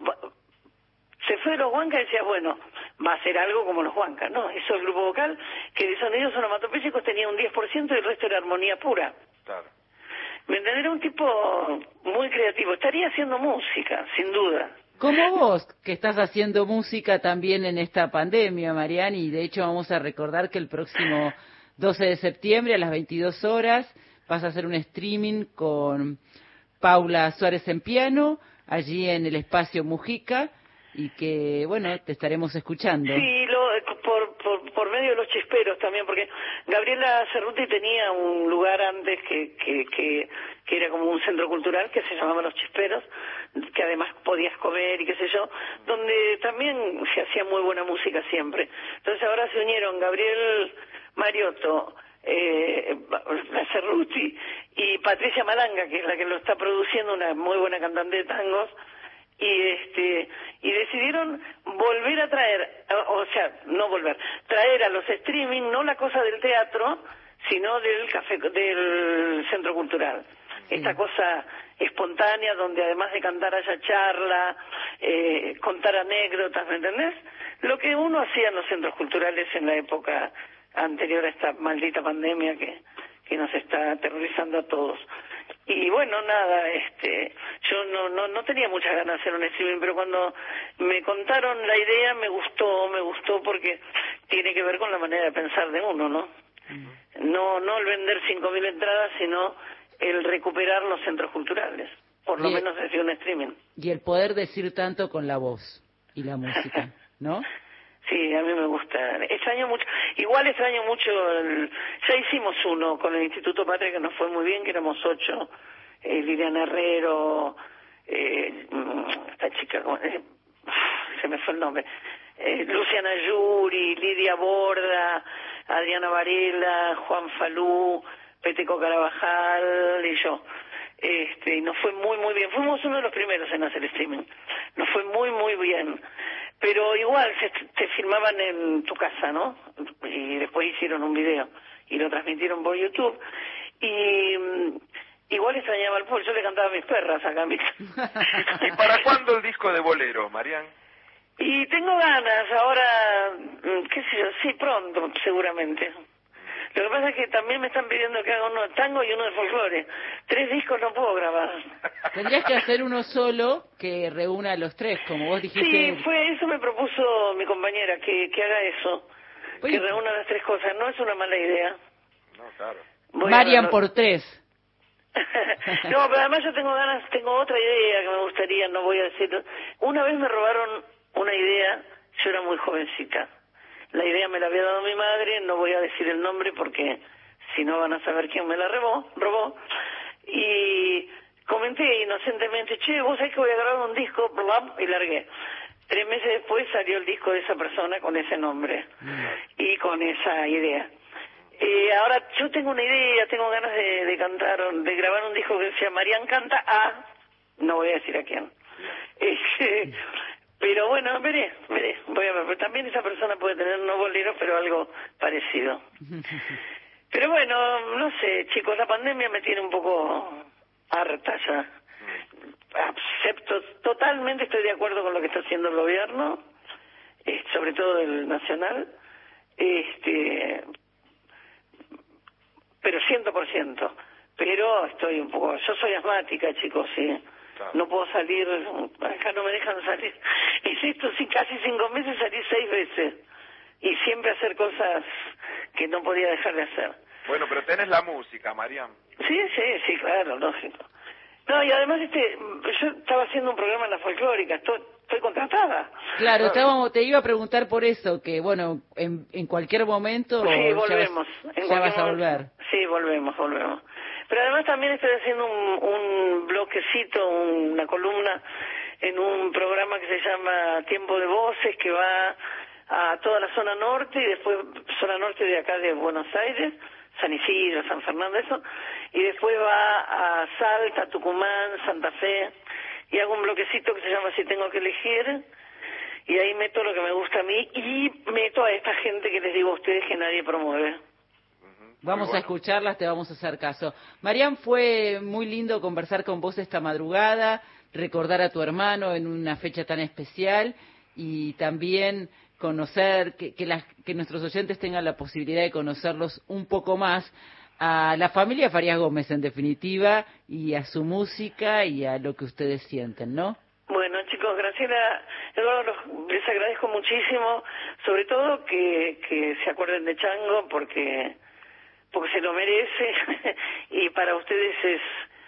se fue de los Huancas y decías, bueno, va a ser algo como los Huancas, no, eso el grupo vocal, que de sonidos onomatopéyicos tenía un diez por ciento y el resto era armonía pura. Claro. ¿Me entendés? Era un tipo muy creativo, estaría haciendo música, sin duda. Como vos, que estás haciendo música también en esta pandemia, Mariani, y de hecho vamos a recordar que el próximo doce de septiembre a las veintidós horas vas a hacer un streaming con Paula Suárez en piano, allí en el espacio Mujica, y que, bueno, te estaremos escuchando. Sí, lo, por, por, por medio de los chisperos también, porque Gabriela Cerruti tenía un lugar antes que, que, que, que era como un centro cultural que se llamaba Los Chisperos, que además podías comer y qué sé yo, donde también se hacía muy buena música siempre. Entonces ahora se unieron Gabriel Mariotto, eh, la Cerruti y Patricia Malanga, que es la que lo está produciendo, una muy buena cantante de tangos, y este y decidieron volver a traer, o sea, no volver, traer a los streaming no la cosa del teatro, sino del café, del centro cultural. Sí. Esta cosa espontánea donde además de cantar haya charla, eh, contar anécdotas, ¿me entendés? Lo que uno hacía en los centros culturales en la época anterior a esta maldita pandemia que, que nos está aterrorizando a todos. Y bueno, nada, este, yo no, no, no tenía muchas ganas de hacer un streaming, pero cuando me contaron la idea me gustó, me gustó porque tiene que ver con la manera de pensar de uno, ¿no? Uh-huh. No, no el vender cinco mil entradas, sino el recuperar los centros culturales, por lo y menos desde un streaming. Y el poder decir tanto con la voz y la música, ¿no? Sí, a mí me gusta. Extraño mucho. Igual extraño mucho. El, ya hicimos uno con el Instituto Patria que nos fue muy bien, que éramos ocho. Eh, Liliana Herrero, eh, esta chica, eh, se me fue el nombre. Eh, Luciana Yuri, Lidia Borda, Adriana Varela, Juan Falú, Peteco Carabajal y yo. Este, y nos fue muy, muy bien. Fuimos uno de los primeros en hacer streaming. Nos fue muy, muy bien. Pero igual se, te filmaban en tu casa, ¿no? Y después hicieron un video y lo transmitieron por YouTube. Y um, igual extrañaba al pueblo. Yo le cantaba a mis perras acá en mi casa. ¿Y para cuándo el disco de boleros, Marian? Y tengo ganas, ahora, qué sé yo, sí, pronto, seguramente. Lo que pasa es que también me están pidiendo que haga uno de tango y uno de folclore. Tres discos no puedo grabar. Tendrías que hacer uno solo que reúna a los tres, como vos dijiste. Sí, fue eso me propuso mi compañera, que, que haga eso, Oye. que reúna las tres cosas. No es una mala idea. No, claro. Voy Marian por tres. No, pero además yo tengo ganas, tengo otra idea que me gustaría, no voy a decir. Una vez me robaron una idea, yo era muy jovencita. La idea me la había dado mi madre, no voy a decir el nombre porque si no van a saber quién me la robó, robó. Y comenté inocentemente, che, vos sabés que voy a grabar un disco, bla, y largué. Tres meses después salió el disco de esa persona con ese nombre mm. y con esa idea. Eh, ahora yo tengo una idea, tengo ganas de, de cantar, de grabar un disco que se llama Marian Canta a, no voy a decir a quién. Eh, Pero bueno, veré, veré, voy a ver. Pero también esa persona puede tener no boleros, pero algo parecido. Pero bueno, no sé, chicos, la pandemia me tiene un poco harta ya. Acepto, totalmente estoy de acuerdo con lo que está haciendo el gobierno, eh, sobre todo el nacional, este, pero ciento por ciento. Pero estoy un poco, yo soy asmática, chicos, sí. No puedo salir, acá no me dejan salir. Insisto, sí, casi cinco meses salí seis veces. Y siempre hacer cosas que no podía dejar de hacer. Bueno, pero tenés la música, Marian. Sí, sí, sí, claro, lógico. No, y además este, yo estaba haciendo un programa en la folclórica, estoy, estoy contratada. Claro, estábamos, te iba a preguntar por eso, que bueno, en, en cualquier momento... Sí, volvemos. Ya vas, en ya vas a volver. Momento, sí, volvemos, volvemos. Pero además también estoy haciendo un, un bloquecito, una columna en un programa que se llama Tiempo de Voces, que va a toda la zona norte y después zona norte de acá de Buenos Aires, San Isidro, San Fernando, eso, y después va a Salta, Tucumán, Santa Fe, y hago un bloquecito que se llama Si Tengo que Elegir, y ahí meto lo que me gusta a mí y meto a esta gente que les digo a ustedes que nadie promueve. Vamos bueno. a escucharlas, te vamos a hacer caso. Marian, fue muy lindo conversar con vos esta madrugada, recordar a tu hermano en una fecha tan especial y también conocer, que, que, las, que nuestros oyentes tengan la posibilidad de conocerlos un poco más, a la familia Farías Gómez en definitiva, y a su música y a lo que ustedes sienten, ¿no? Bueno, chicos, Graciela, Eduardo, les agradezco muchísimo, sobre todo que, que se acuerden de Chango, porque... porque se lo merece y para ustedes es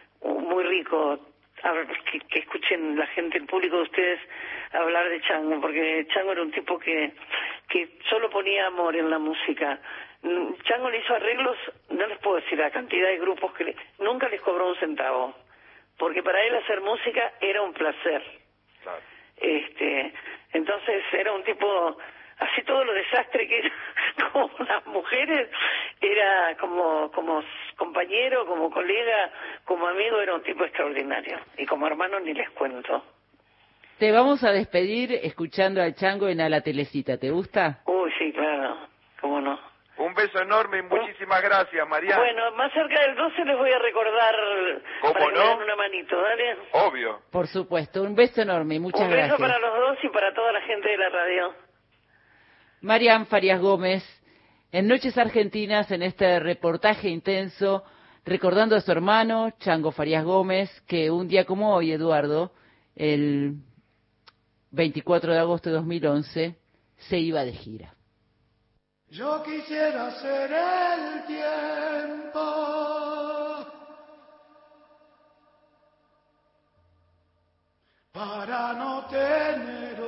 muy rico a ver, que, que escuchen la gente, el público de ustedes hablar de Chango, porque Chango era un tipo que, que solo ponía amor en la música. Chango le hizo arreglos, no les puedo decir la cantidad de grupos que le, nunca les cobró un centavo, porque para él hacer música era un placer. Claro. Este, entonces era un tipo... así todo lo desastre que era como las mujeres, era como como compañero, como colega, como amigo, era un tipo extraordinario. Y como hermano ni les cuento. Te vamos a despedir escuchando al Chango en A la Telecita, ¿te gusta? Uy, sí, claro, cómo no. Un beso enorme y muchísimas gracias, Marian. Bueno, más cerca del doce les voy a recordar ¿Cómo para no? que me den una manito, ¿dale? Obvio. Por supuesto, un beso enorme y muchas gracias. Un beso gracias. para los dos y para toda la gente de la radio. Marian Farías Gómez, en Noches Argentinas, en este reportaje intenso, recordando a su hermano, Chango Farías Gómez, que un día como hoy, Eduardo, el veinticuatro de agosto de dos mil once, se iba de gira. Yo quisiera ser el tiempo para no tener